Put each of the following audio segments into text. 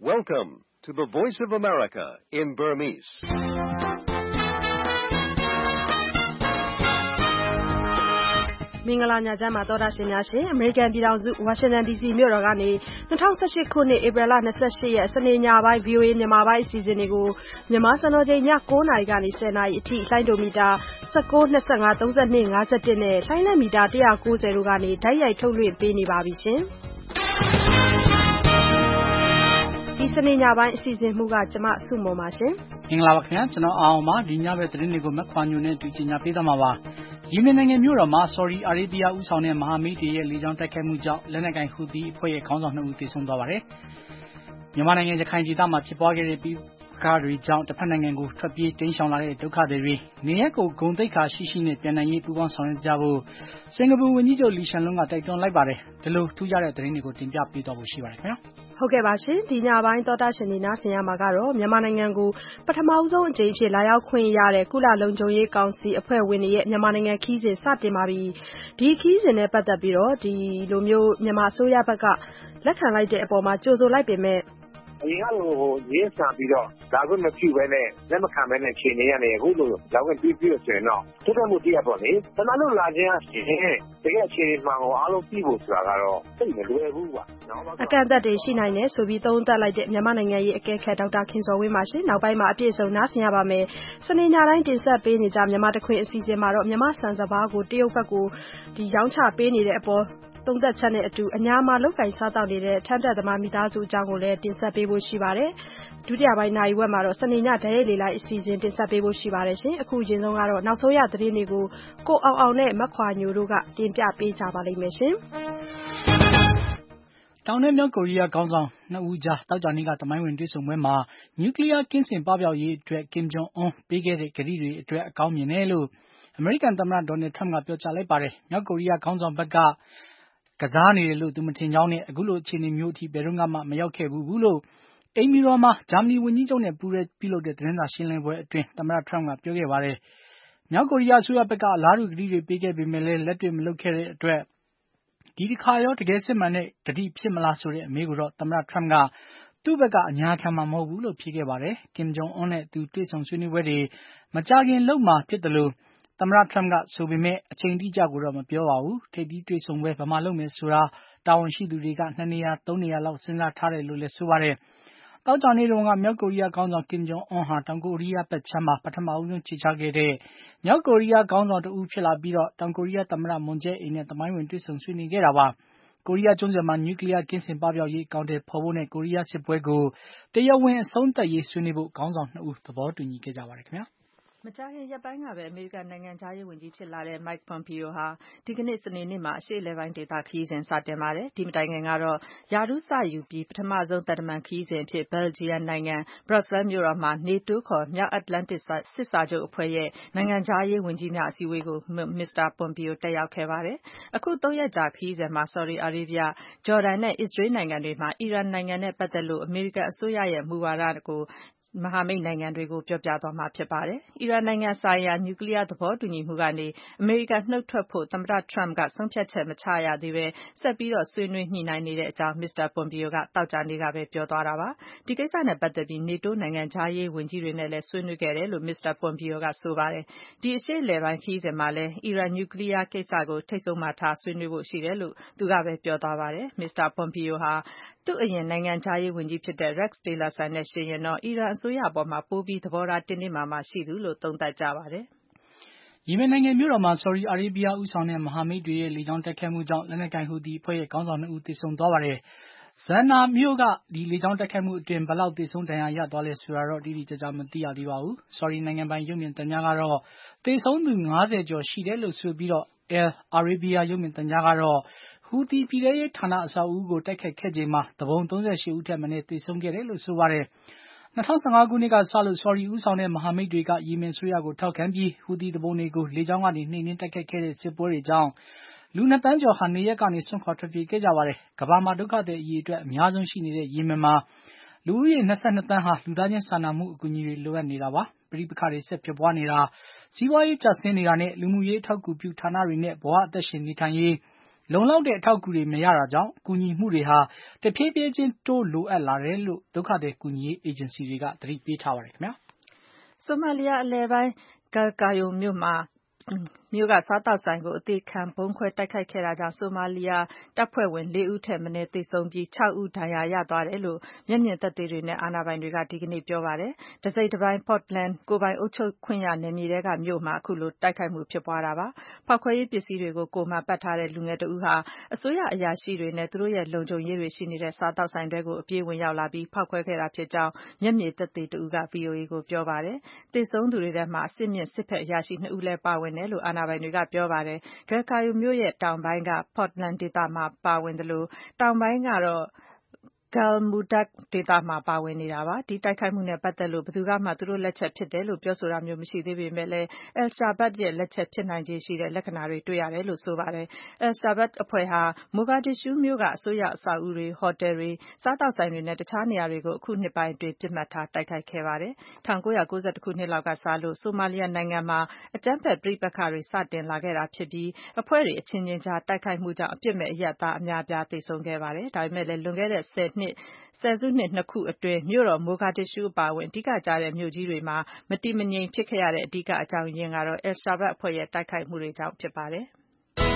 Welcome to the Voice of America in Burmese. ။မင်္ဂလာညချမ်းပါသောတာရှင်များရှင်အမေရိကန်ပြည်ထောင်စုဝါရှင်တန် DC မြို့တော်ကနေ2018ခုနှစ်ဧပြီလ28ရက်စနေညပိုင်း VOA မြန်မာပိုင်းအစီအစဉ်တွေကိုမြန်မာစံတော်ချိန်ည9:00နာရီကနေ10:00နာရီအထိလိုင်းဒိုမီတာ19 25 32 51နဲ့လိုင်းလက်မီတာ190တို့ကနေဓာတ်ရိုက်ထုတ်လွှင့်ပေးနေပါပြီရှင်။ဒီစနေညပိုင်းအစီအစဉ်မှုကကျမစုမော်ပါရှင်။မင်္ဂလာပါခင်ဗျာကျွန်တော်အောင်ပါဒီညဘက်သတင်းတွေကိုမက်ခွာညိုနဲ့အတူကြီးညာပေးသွားမှာပါ။ယီမင်နိုင်ငံမြို့တော်မှာဆော်ဒီအာရေးဗီးယားဦးဆောင်တဲ့မဟာမိတ်တွေရဲ့လေကြောင်းတိုက်ခိုက်မှုကြောင့်လက်နက်ကိုင်ဟူသီအဖွဲ့ရဲ့ခေါင်းဆောင်2ဦးသေဆုံးသွားပါတယ်။မြန်မာနိုင်ငံရခိုင်ဒေသမှာဖြစ်ပွားခဲ့တဲ့ပြီးကားတွေကြောင့်တစ်ဖက်နိုင်ငံကိုထွက်ပြေးတိမ်းရှောင်လာတဲ့ဒုက္ခသည်တွေနေရက်ကိုဂုဏ်သိက္ခာရှိနဲ့ပြန်နိုင်ရေးပူးပေါင်းဆောင်ရွက်ကြဖို့စင်ကာပူဝန်ကြီးချုပ်လီရှန်လွန်းကတိုက်တွန်းလိုက်ပါတယ်။ဒီလိုထူးခြားတဲ့သတင်းတွေကိုတင်ပြပေးသွားဖို့ရှိပါတယ်ခင်ဗျာ။ဟုတ်ကဲ့ပါရှင်ဒီညပိုင်းသောတာရှင်တွေနားဆင်ရမှာကတော့မြန်မာနိုင်ငံကိုပထမဆုံးအကြိမ်ဖြစ်လာရောက်ခွင့်ရတဲ့ကုလလုံခြုံရေးကောင်စီအဖွဲ့ဝင်တွေရဲ့မြန်မာနိုင်ငံခီးစဉ်စတင်ပါပြီဒီခီးစဉ်နဲ့ပတ်သက်ပြီးတော့ဒီလိုမျိုးမြန်မာအစိုးရဘက်ကလက်ခံလိုက်တဲ့အပေါ်မှာကြိုဆိုလိုက်ပေမဲ့အရင်ကလိုရင်းဆန်ပြီးတော့ဒါကမဖြစ်ပဲနဲ့လက်မခံပဲနဲ့ခြေနေရတယ်အခုလိုလောက်ဝင်ပြီးဆိုရင်တော့တက်တက်မှုတည်းရပေါ့လေတမန်လို့လာခြင်းအရှင်တကယ်အခြေအနေမှန်ကိုအားလုံးပြီးဖို့ဆိုတာကတော့သိမလွယ်ဘူးကွာအကန့်အသတ်တွေရှိနိုင်တယ်ဆိုပြီးသုံးသပ်လိုက်တဲ့မြန်မာနိုင်ငံရေးအကဲခတ်ဒေါက်တာခင်စော်ဝင်းပါရှင်နောက်ပိုင်းမှာအပြည့်စုံနားဆင်ရပါမယ်စနေညတိုင်းတင်ဆက်ပေးနေကြမြန်မာတခွင်အစီအစဉ်မှာတော့မြန်မာစံစဘာကိုတရုတ်ဘက်ကိုဒီရောင်းချပေးနေတဲ့အပေါ်သုံးသက်ချက်နဲ့အတူအများမှာလောက်ကင်စားတောက်နေတဲ့ထမ်းတက်သမားမိသားစုအကြောင်းကိုလည်းတင်ဆက်ပေးဖို့ရှိပါတယ်ဒုတိယပိုင်းနိုင်ဝက်မှာတော့စနေညဓာတ်ရိုက်လေလိုက်အစီအစဉ်တင်ဆက်ပေးဖို့ရှိပါတယ်ရှင်အခုအရင်ဆုံးကတော့နောက်ဆုံးရသတင်းတွေကိုကိုအောင်နဲ့မခွာညိုတို့ကတင်ပြပေးကြပါလိမ့်မယ်ရှင်တောင်နဲ့မြောက်ကိုရီးယားခေါင်းဆောင်2ဦးကြားတောက်ကြနေ့ကသမိုင်းဝင်တွေ့ဆုံပွဲမှာနျူကလ িয়ার ကင်းစင်ပပျောက်ရေးအတွက်ကင်ဂျုံအွန်းပေးခဲ့တဲ့ကတိတွေအတွက်အကောင်းမြင်တယ်လို့အမေရိကန်သမ္မတဒေါ်နယ်ထရမ့်ကပြောကြားလိုက်ပါတယ်။မြောက်ကိုရီးယားခေါင်းဆောင်ဘက်ကကစားနေတယ်လို့သူမထင်ကြောင်းနဲ့အခုလိုအခြေအနေမျိုးအထိဘယ်တော့မှမရောက်ခဲ့ဘူးလို့အိမ်မီတော်မှာဂျာမနီဝန်ကြီးချုပ်နဲ့ပူးရဲပြုလုပ်တဲ့သတင်းစာရှင်းလင်းပွဲအတွင်းသမ္မတထရမ့်ကပြောခဲ့ပါတယ်။မြောက်ကိုရီးယားအစိုးရဘက်ကအလားတူကတိတွေပေးခဲ့ပေမဲ့လည်းလက်တွေ့မလုပ်ခဲ့တဲ့အတွက်ဒီတစ်ခါရောတကယ်စစ်မှန်တဲ့ကတိဖြစ်မလားဆိုတဲ့အမေးကိုတော့သမ္မတထရမ့်ကသူ့ဘက်ကအညာခံမှာမဟုတ်ဘူးလို့ဖြေခဲ့ပါတယ်။ကင်ဂျုံအွန်းနဲ့သူတွေ့ဆုံဆွေးနွေးပွဲတွေမကြာခင်လုပ်မှာဖြစ်တယ်လို့သမ္မတထရမ့်ကဆိုပေမဲ့အချိန်တိကျကိုတော့မပြောပါဘူး။ထိပ်သီးတွေ့ဆုံပွဲဘယ်မှာလုပ်မယ်ဆိုတာတာဝန်ရှိသူတွေက2နေရာ3နေရာလောက်စဉ်းစားထားတယ်လို့လည်းဆိုပါတယ်။တောက်ကြနေတုန်းကမြောက်ကိုရီးယားခေါင်းဆောင်ကင်ဂျုံအွန်းဟာတောင်ကိုရီးယားဘက်ခြမ်းမှာပထမဦးဆုံးခြေချခဲ့တဲ့မြောက်ကိုရီးယားခေါင်းဆောင်တဦးဖြစ်လာပြီးတော့တောင်ကိုရီးယားသမ္မတမွန်ဂျဲအိမ်နဲ့သမိုင်းဝင်တွေ့ဆုံဆွေးနွေးခဲ့တာပါ။ကိုရီးယားကျွန်းဆွယ်မှာနျူကလ িয়ার ကင်းစင်ပပျောက်ရေးအကောင့်တွေဖော်ဖို့နဲ့ကိုရီးယားစစ်ပွဲကိုတရားဝင်အဆုံးသတ်ရေးဆွေးနွေးဖို့ခေါင်းဆောင်2ဦးသဘောတူညီခဲ့ကြပါတယ်ခင်ဗျာ။မကြာခင်ရက်ပိုင်းကပဲအမေရိကန်နိုင်ငံခြားရေးဝန်ကြီးဖြစ်လာတဲ့ Mike Pompeo ဟာဒီကနေ့စနေနေ့မှာအရှေ့အလယ်ပိုင်းဒေသခရီးစဉ်စတင်ပါတယ်။ဒီမတိုင်ခင်ကတော့ယာထူးစယူပြီးပထမဆုံးသံတမန်ခရီးစဉ်အဖြစ်ဘယ်လ်ဂျီယံနိုင်ငံဘရပ်ဆဲလ်မြို့တော်မှာ NATO ခေါ်မြောက်အတ္တလန်တစ်စစ်စာချုပ်အဖွဲ့ရဲ့နိုင်ငံခြားရေးဝန်ကြီးများအစည်းအဝေးကိုမစ္စတာ Pompeo တက်ရောက်ခဲ့ပါတယ်။အခု3ရက်ကြာခရီးစဉ်မှာဆော်ဒီအာရေးဗီးယားဂျော်ဒန်နဲ့အစ္စရေးနိုင်ငံတွေမှာအီရန်နိုင်ငံနဲ့ပတ်သက်လို့အမေရိကန်အစိုးရရဲ့မူဝါဒကိုမဟာမိတ်နိုင်ငံတွေကိုပြောပြသွားမှာဖြစ်ပါတယ်။အီရန်နိုင်ငံဆိုင်ရာနျူကလ িয়ার သဘောတူညီမှုကနေအမေရိကန်နှုတ်ထွက်ဖို့သမ္မတထရမ့်ကဆုံးဖြတ်ချက်မချရသေးပဲဆက်ပြီးဆွေးနွေးညှိနှိုင်းနေတဲ့အကြောင်းမစ္စတာ Pompeo ကသောကြာနေ့ကပဲပြောသွားတာပါ။ဒီကိစ္စနဲ့ပတ်သက်ပြီး NATO နိုင်ငံခြားရေးဝန်ကြီးတွေနဲ့လည်းဆွေးနွေးခဲ့တယ်လို့မစ္စတာ Pompeo ကဆိုပါတယ်။ဒီအရှေ့အလယ်ပိုင်းခရီးစဉ်မှာလည်းအီရန်နျူကလ িয়ার ကိစ္စကိုထိပ်ဆုံးမှာထားဆွေးနွေးဖို့ရှိတယ်လို့သူကပဲပြောသွားပါတယ်။မစ္စတာ Pompeo ဟာသူ့အရင်နိုင်ငံခြားရေးဝန်ကြီးဖြစ်တဲ့ Rex Tillerson နဲ့ယှဉ်ရင်တော့အီရန်အစိုးရအပေါ်မှာပိုပြီးသဘောထားတင်းတင်းမာမာရှိသူလို့သုံးသပ်ကြပါတယ်။ယီမင်နိုင်ငံမြို့တော်မှာဆော်ဒီအာရေးဗီးယားဦးဆောင်တဲ့မဟာမိတ်တွေရဲ့လေကြောင်းတိုက်ခိုက်မှုကြောင့်လက်နက်ကိုင်ဟူသီအဖွဲ့ရဲ့ခေါင်းဆောင်2ဦးသေဆုံးသွားပါတယ်။ဇန်နာမြို့ကဒီလေကြောင်းတိုက်ခိုက်မှုအတွင်းဘယ်လောက်သေဆုံးဒဏ်ရာရသွားလဲဆိုတာတော့တိတိကျကျမသိရသေးပါဘူး။ဆော်ဒီနိုင်ငံပိုင်ရုပ်မြင်သံကြားကတော့သေဆုံးသူ90ကျော်ရှိတယ်လို့ဆိုပြီးတော့ Al Arabiya ရုပ်မြင်သံကြားကတော့ဟူသီပြည်ထဲရေးဌာနအဆောက်အဦကိုတိုက်ခိုက်ခဲ့ချိန်မှာတပုံ38ဦးထက်မနည်းသေဆုံးခဲ့တယ်လို့ဆိုပါတယ်။2015ခုနှစ်ကစလို့ဆော်ဒီဦးဆောင်တဲ့မဟာမိတ်တွေကယီမင်အစိုးရကိုထောက်ခံပြီးဟူသီသူပုန်တွေကိုလေကြောင်းကနေနှိမ်နင်းတိုက်ခိုက်ခဲ့တဲ့စစ်ပွဲတွေကြောင့်လူ2သန်းကျော်ဟာနေရပ်ကနေစွန့်ခွာထွက်ပြေးခဲ့ကြပါတယ်။ကမ္ဘာမှာဒုက္ခသည်အရေအတွက်အများဆုံးရှိနေတဲ့ယီမင်မှာလူဦးရေ22သန်းဟာလူသားချင်းစာနာမှုအကူအညီတွေလိုအပ်နေတာပါ။ပဋိပက္ခတွေဆက်ဖြစ်ပွားနေတာစီးပွားရေးကျဆင်းနေတာနဲ့လူမှုရေးအထောက်အကူပြုဌာနတွေနဲ့ဘဝအသက်ရှင်နေထိုင်ရေးလုံလောက်တဲ့အထောက်အကူတွေမရတာကြောင့်ကူညီမှုတွေဟာတဖြည်းဖြည်းချင်းတိုးလိုအပ်လာတယ်လို့ဒုက္ခသည်ကူညီရေးအေဂျင်စီတွေကသတိပေးထားပါတယ်ခင်ဗျာ။ဆိုမာလီယာအလယ်ပိုင်းဂါကာယိုမြို့ကစားသောက်ဆိုင်ကိုအသေခံဗုံးခွဲတိုက်ခိုက်ခဲ့တာကြောင့်ဆိုမာလီယာတပ်ဖွဲ့ဝင် 4 ဦးထက်မနည်းသေဆုံးပြီး 6 ဦးဒဏ်ရာရသွားတယ်လို့မျက်မြင်သက်သေတွေနဲ့အာဏာပိုင်တွေကဒီကနေ့ပြောပါတယ်။တစိတ်တပိုင်း Portland ကိုယ်ပိုင်အုပ်ချုပ်ခွင့်ရနယ်မြေထဲကမြို့မှာအခုလိုတိုက်ခိုက်မှုဖြစ်ပွားတာပါ။ဖောက်ခွဲရေးပစ္စည်းတွေကိုကိုယ်မှာပတ်ထားတဲ့လူငယ်တဦးဟာအစိုးရအရာရှိတွေနဲ့သူတို့ရဲ့လုံခြုံရေးတွေရှိနေတဲ့စားသောက်ဆိုင်တွေကိုအပြေးဝင်ရောက်လာပြီးဖောက်ခွဲခဲ့တာဖြစ်ကြောင်းမျက်မြင်သက်သေတဦးက VOA ကိုပြောပါတယ်။သေဆုံးသူတွေထဲမှာအဆင့်မြင့်စစ်ဖက်အရာရှိ 2 ဦးလည်းပါဝင်တယ်လို့အာဏာပိုင်တွေကပြောပါတယ်။ ဂါကာယိုမြို့ရဲ့တောင်ပိုင်းက Portland ဒေသမှာပါဝင်သလိုတောင်ပိုင်းကတော့ Galmudug ဒေသမှာပါဝင်နေတာပါ။ဒီတိုက်ခိုက်မှုနဲ့ပတ်သက်လို့ဘယ်သူကမှသူတို့လက်ချက်ဖြစ်တယ်လို့ပြောဆိုတာမျိုးမရှိသေးပေမဲ့လည်း al-Shabaab ရဲ့လက်ချက်ဖြစ်နိုင်ခြေရှိတဲ့လက္ခဏာတွေတွေ့ရတယ်လို့ဆိုပါတယ်။ al-Shabaab အဖွဲ့ဟာမိုဂါဒစ်ရှူးမြို့ကအစိုးရအဆောက်အဦတွေဟိုတယ်တွေစားသောက်ဆိုင်တွေနဲ့တခြားနေရာတွေကိုအခုနှစ်ပိုင်းအတွင်းပစ်မှတ်ထားတိုက်ခိုက်ခဲ့ပါတယ်။ 1992 ခုနှစ်လောက်ကစလို့ဆိုမာလီယာနိုင်ငံမှာအကြမ်းဖက်ပဋိပက္ခတွေစတင်လာခဲ့တာဖြစ်ပြီးအဖွဲ့တွေအချင်းချင်းကြားတိုက်ခိုက်မှုကြောင့်အပြစ်မဲ့အရပ်သားအများအပြားသေဆုံးခဲ့ပါတယ်။ဒါပေမဲ့လည်းလွန်ခဲ့တဲ့ဆယ်စုနှစ် 2 ခုအတွင်းမြို့တော်မိုဂါဒစ်ရှူးအပါအဝင်အဓိကကျတဲ့မြို့ကြီးတွေမှာမတည်မငြိမ်ဖြစ်ခဲ့ရတဲ့အဓိကအကြောင်းရင်းကတော့ al-Shabaab အဖွဲ့ရဲ့တိုက်ခိုက်မှုတွေကြောင့်ဖြစ်ပါတယ်။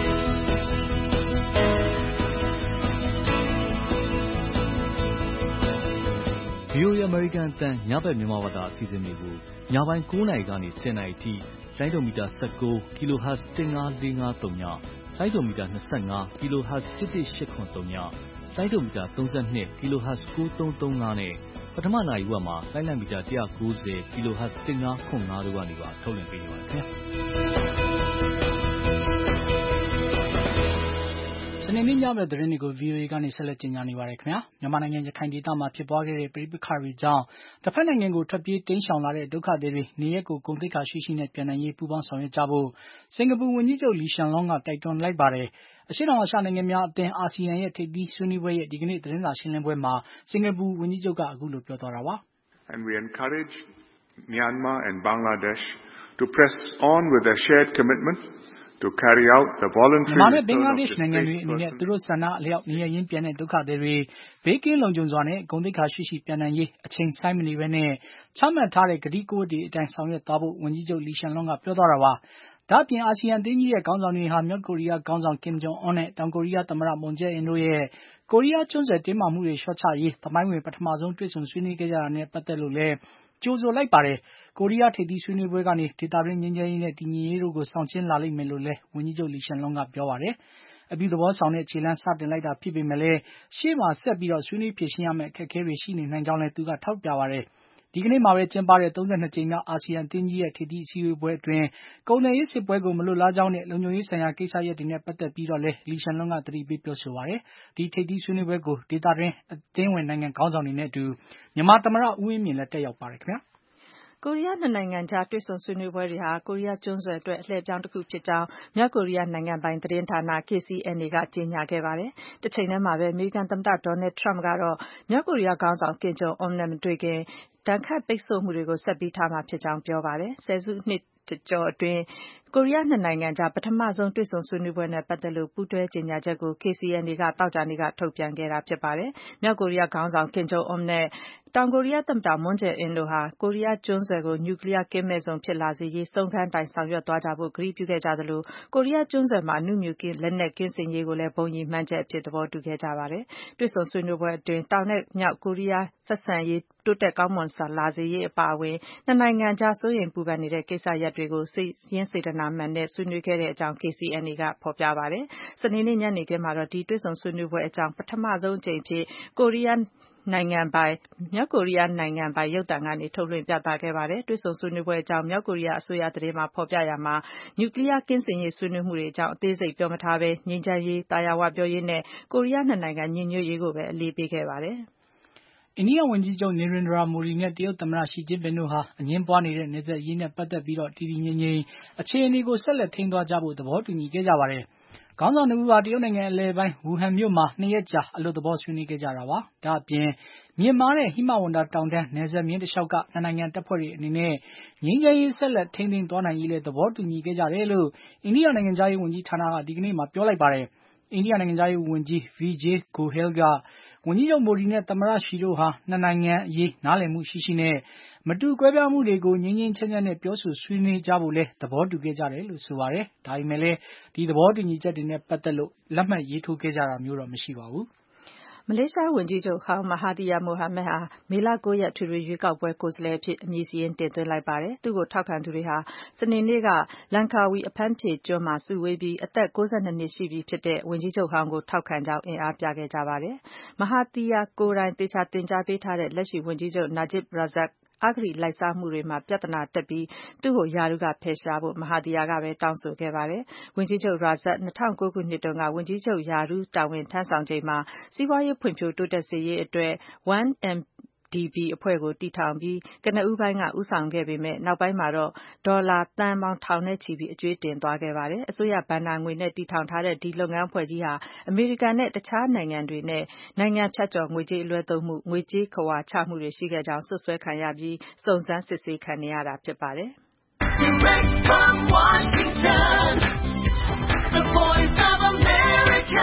VOA American အသံညဘက်မြန်မာဘာသာအစီအစဉ်တွေကိုညပိုင်း 9 နာရီကနေ 10 နာရီအထိလိုင်းဒိုမီတာ 19 kHz 15453ညလိုင်းဒိုမီတာ 25 kHz 11883ညလိုင်းဒိုမီတာ 32 kHz 9335နဲ့ပထမနာရီဝက်မှာလိုင်းလံမီတာ 190 kHz 1505တို့ကနေပါထုတ်လွှင့်ပေးနေပါတယ်ခင်ဗျာစနေနေ့ညဘက်သတင်းတွေကို VOA ကနေဆက်လက်ကြေညာနေပါတယ်ခင်ဗျာမြန်မာနိုင်ငံရခိုင်ဒေသမှာဖြစ်ပွားခဲ့တဲ့ပဋိပက္ခတွေကြောင့်တစ်ဖက်နိုင်ငံကိုထွက်ပြေးတိမ်းရှောင်လာတဲ့ဒုက္ခသည်တွေနေရက်ကိုဂုဏ်သိက္ခာရှိရှိနဲ့ပြန်နိုင်ရေးပူးပေါင်းဆောင်ရွက်ကြဖို့စင်ကာပူဝန်ကြီးချုပ်လီရှန်လွန်းကတိုက်တွန်းလိုက်ပါတယ်အရှေ့တောင်အာရှနိုင်ငံများအသင်းအာဆီယံရဲ့ထိပ်သီးဆွေးနွေးပွဲရဲ့ဒီကနေ့သတင်းစာရှင်းလင်းပွဲမှာစင်ကာပူဝန်ကြီးချုပ်ကအခုလိုပြောသွားတာပါ And we encourage Myanmar and Bangladesh to press on with their shared commitment to carry out the voluntary return of displaced persons နိုင်ငံတွေအနေနဲ့သူတို့ဆန္ဒအလျောက်နေရင်းပြန်တဲ့ဒုက္ခသည်တွေဘေးကင်းလုံခြုံစွာနဲ့ဂုဏ်သိက္ခာရှိရှိပြန်နိုင်ရေးအချိန်ဆိုင်မနေဘဲနဲ့ချမှတ်ထားတဲ့ကတိကဝတ်တွေအတိုင်းဆောင်ရွက်သွားဖို့ဝန်ကြီးချုပ်လီရှန်လွန်းကပြောသွားတာပါဒါ့အပြင်အာဆီယံအသင်းကြီးရဲ့ခေါင်းဆောင်တွေဟာမြောက်ကိုရီးယားခေါင်းဆောင်ကင်ဂျုံအွန်းနဲ့တောင်ကိုရီးယားသမ္မတမွန်ဂျယ်အင်တို့ရဲ့ကိုရီးယားကျွန်းဆွယ်တင်းမာမှုတွေလျှော့ချရေးသမိုင်းဝင်ပထမဆုံးတွေ့ဆုံဆွေးနွေးခဲ့ကြတာနဲ့ပတ်သက်လို့လည်းကြိုဆိုလိုက်ပါတယ်ကိုရီးယားထိပ်သီးဆွေးနွေးပွဲကနေဒေသတွင်းငြိမ်းချမ်းရေးနဲ့တည်ငြိမ်ရေးတို့ကိုဆောင်ကျဉ်လာလိမ့်မယ်လို့လည်းဝန်ကြီးချုပ်လီရှန်လွန်းကပြောပါတယ်အပြုသဘောဆောင်တဲ့ခြေလှမ်းစတင်လိုက်တာဖြစ်ပေမဲ့လည်းရှေ့မှာဆက်ပြီးဆွေးနွေးဖြေရှင်းရမယ့်အခက်အခဲတွေရှိနေနိုင်ကြောင်းလည်းသူကထောက်ပြပါတယ်ဒီကနေ့မှာပဲကျင်းပတဲ့32ကြိမ်မြောက်အာဆီယံအသင်းကြီးရဲ့ထိပ်သီးအစည်းအဝေးပွဲအတွင်းကုန်သွယ်ရေးစစ်ပွဲကိုမလွတ်လားကြောင်းနဲ့လုံခြုံရေးဆိုင်ရာကိစ္စရပ်တွေနဲ့ပတ်သက်ပြီးတော့လည်းလီရှန်လွန်းကသတိပေးပြောဆိုပါတယ်ဒီထိပ်သီးဆွေးနွေးပွဲကိုဒေသတွင်းအသင်းဝင်နိုင်ငံခေါင်းဆောင်တွေနဲ့အတူမြန်မာသမ္မတဦးဝင်းမြင့်လည်းတက်ရောက်ပါတယ်ခင်ဗျာကိုရီးယားနှစ်နိုင်ငံကြားတွေ့ဆုံဆွေးနွေးပွဲတွေဟာကိုရီးယားကျွန်းဆွယ်အတွက်အလှည့်ပြောင်းတစ်ခုဖြစ်ကြောင်းမြောက်ကိုရီးယားနိုင်ငံပိုင်သတင်းဌာန KCNA ကကြေညာခဲ့ပါတယ်။တစ်ချိန်တည်းမှာပဲအမေရိကန်သမ္မတဒေါ်နယ်ထရမ့်ကတော့မြောက်ကိုရီးယားခေါင်းဆောင်ကင်ဂျုံအွန်းနဲ့မတွေ့ခင်ဒဏ်ခတ်ပိတ်ဆို့မှုတွေကိုဆက်ပြီးထားမှာဖြစ်ကြောင်းပြောပါတယ်။ဆယ်စုနှစ်ကျော်အတွင်းကိုရီးယားနှစ်နိုင်ငံကြားပထမဆုံးတွေ့ဆုံဆွေးနွေးပွဲနဲ့ပတ်သက်လို့ပူးတွဲကြေညာချက်ကို KCNA ကသောကြာနေ့ကထုတ်ပြန်ခဲ့တာဖြစ်ပါတယ်။မြောက်ကိုရီးယားခေါင်းဆောင်ကင်ဂျုံအွန်းနဲ့တောင်ကိုရီးယားသမ္မတမွန်ဂျယ်အင်တို့ဟာကိုရီးယားကျွန်းဆွယ်ကိုနျူကလ িয়ার ကင်းမဲ့ဇုံဖြစ်လာစေရေးဆုံးခန်းတိုင်ဆောင်ရွက်သွားကြဖို့ကတိပြုခဲ့ကြသလိုကိုရီးယားကျွန်းဆွယ်မှာအဏုမြူလက်နက်ကင်းစင်ရေးကိုလည်းဘုံရည်မှန်းချက်အဖြစ်သဘောတူခဲ့ကြပါတယ်။တွေ့ဆုံဆွေးနွေးပွဲအတွင်းတောင်နဲ့မြောက်ကိုရီးယားဆက်ဆံရေးတိုးတက်ကောင်းမွန်လာစေရေးအပါအဝင်နှစ်နိုင်ငံကြားစိုးရိမ်ပူပန်နေတဲ့ကိစ္စရပ်တွေကိုစိတ်ရင်းစေတနာမှန်နဲ့ဆွေးနွေးခဲ့တဲ့အကြောင်း KCNA ကဖော်ပြပါတယ်။စနေနေ့ညနေခင်းမှာတော့ဒီတွေ့ဆုံဆွေးနွေးပွဲအကြောင်းပထမဆုံးအကြိမ်အဖြစ်မြောက်ကိုရီးယားနိုင်ငံပိုင်ရုပ်သံကနေထုတ်လွှင့်ပြသခဲ့ပါတယ်။တွေ့ဆုံဆွေးနွေးပွဲအကြောင်းမြောက်ကိုရီးယားအစိုးရသတင်းမှာဖော်ပြရာမှာနျူကလ িয়ার ကင်းစင်ရေးဆွေးနွေးမှုတွေအကြောင်းအသေးစိတ်ပြောမထားဘဲငြိမ်းချမ်းရေးသာယာဝပြောရေးနဲ့ကိုရီးယားနှစ်နိုင်ငံညီညွတ်ရေးကိုပဲအလေးပေးခဲ့ပါတယ်။အိန္ဒိယဝန်ကြီးချုပ်နေရင်ဒရာမိုဒီနဲ့တရုတ်သမ္မတရှီကျင်းပင်တို့ဟာအငင်းပွားနေတဲ့နယ်စပ်ရေးနဲ့ပတ်သက်ပြီးတည်တည်ငြိမ်ငြိမ်အခြေအနေကိုဆက်လက်ထိန်းသွားကြဖို့သဘောတူညီခဲ့ကြပါတယ်။ခေါင်းဆောင်နှစ်ဦးဟာတရုတ်နိုင်ငံအလယ်ပိုင်းဝူဟန်မြို့မှာ2ရက်ကြာအလွတ်သဘောဆွေးနွေးခဲ့ကြတာပါ။ဒါ့အပြင်မြင့်မားတဲ့ဟိမဝန္တာတောင်တန်းနယ်စပ်မျဉ်းတစ်လျှောက်ကနှစ်နိုင်ငံတပ်ဖွဲ့တွေအနေနဲ့ငြိမ်းချမ်းရေးဆက်လက်ထိန်းသိမ်းသွားနိုင်ရေးလည်းသဘောတူညီခဲ့ကြတယ်လို့အိန္ဒိယနိုင်ငံခြားရေးဝန်ကြီးဌာနကဒီကနေ့မှာပြောလိုက်ပါတယ်။အိန္ဒိယနိုင်ငံသားရေးဝန်ကြီး Vijay Goyal ကဝန်ကြီးချုပ်မိုဒီနဲ့သမ္မတရှီတို့ဟာနှစ်နိုင်ငံအရေးနားလည်မှုရှိရှိနဲ့မတူကွဲပြားမှုတွေကိုငြိမ်းငြိမ်းချမ်းချမ်းနဲ့ပြောဆိုဆွေးနွေးကြဖို့လည်းသဘောတူခဲ့ကြတယ်လို့ဆိုပါတယ်။ဒါပေမဲ့လည်းဒီသဘောတူညီချက်တွေနဲ့ပတ်သက်လို့လက်မှတ်ရေးထိုးခဲ့ကြတာမျိုးတော့မရှိပါဘူး။မလေးရှားဝန်ကြီးချုပ်ဟောင်းမဟာသီယာမိုဟာမက်ဟာမေလ9 ရက်ထွေထွေရွေးကောက်ပွဲကိုယ်စားလှယ်အဖြစ်အမည်စာရင်းတင်သွင်းလိုက်ပါတယ်။သူ့ကိုထောက်ခံသူတွေဟာစနေနေ့ကလန်ကာဝီအဖမ်းဖြေကျွန်းမှာစုဝေးပြီးအသက်62နှစ်ရှိပြီဖြစ်တဲ့ဝန်ကြီးချုပ်ဟောင်းကိုထောက်ခံကြောင်းအင်အားပြခဲ့ကြပါတယ်။မဟာသီယာကိုယ်တိုင်သေချာတင်ကြားပေးထားတဲ့လက်ရှိဝန်ကြီးချုပ်နာဂျစ်ရာဇက်အဂတိလိုက်စားမှုတွေမှာပြဿနာတက်ပြီးသူ့ကိုရာထူးကဖယ်ရှားဖို့မဟာသီယာကပဲတောင်းဆိုခဲ့ပါတယ်။ဝန်ကြီးချုပ်ရာဇက်2009 ခုနှစ်တုန်းကဝန်ကြီးချုပ်ရာထူးတာဝန်ထမ်းဆောင်ချိန်မှာစီးပွားရေးဖွံ့ဖြိုးတိုးတက်စေရေးအတွက် 1MDB အဖွဲ့ကိုတည်ထောင်ပြီးကနဦးပိုင်းကဦးဆောင်ခဲ့ပေမဲ့နောက်ပိုင်းမှာတော့ဒေါ်လာသန်းပေါင်းထောင်နဲ့ချီပြီးအကြွေးတင်သွားခဲ့ပါတယ်။အစိုးရဘဏ္ဍာငွေနဲ့တည်ထောင်ထားတဲ့ဒီလုပ်ငန်းအဖွဲ့ကြီးဟာအမေရိကန်နဲ့တခြားနိုင်ငံတွေနဲ့နိုင်ငံဖြတ်ကျော်ငွေကြေးအလွှဲသုံးမှုငွေကြေးခဝါချမှုတွေရှိခဲ့ကြောင်းစွပ်စွဲခံရပြီးစုံစမ်းစစ်ဆေးခံနေရတာဖြစ်ပါတယ်။ Direct from Washington, the Voice of America,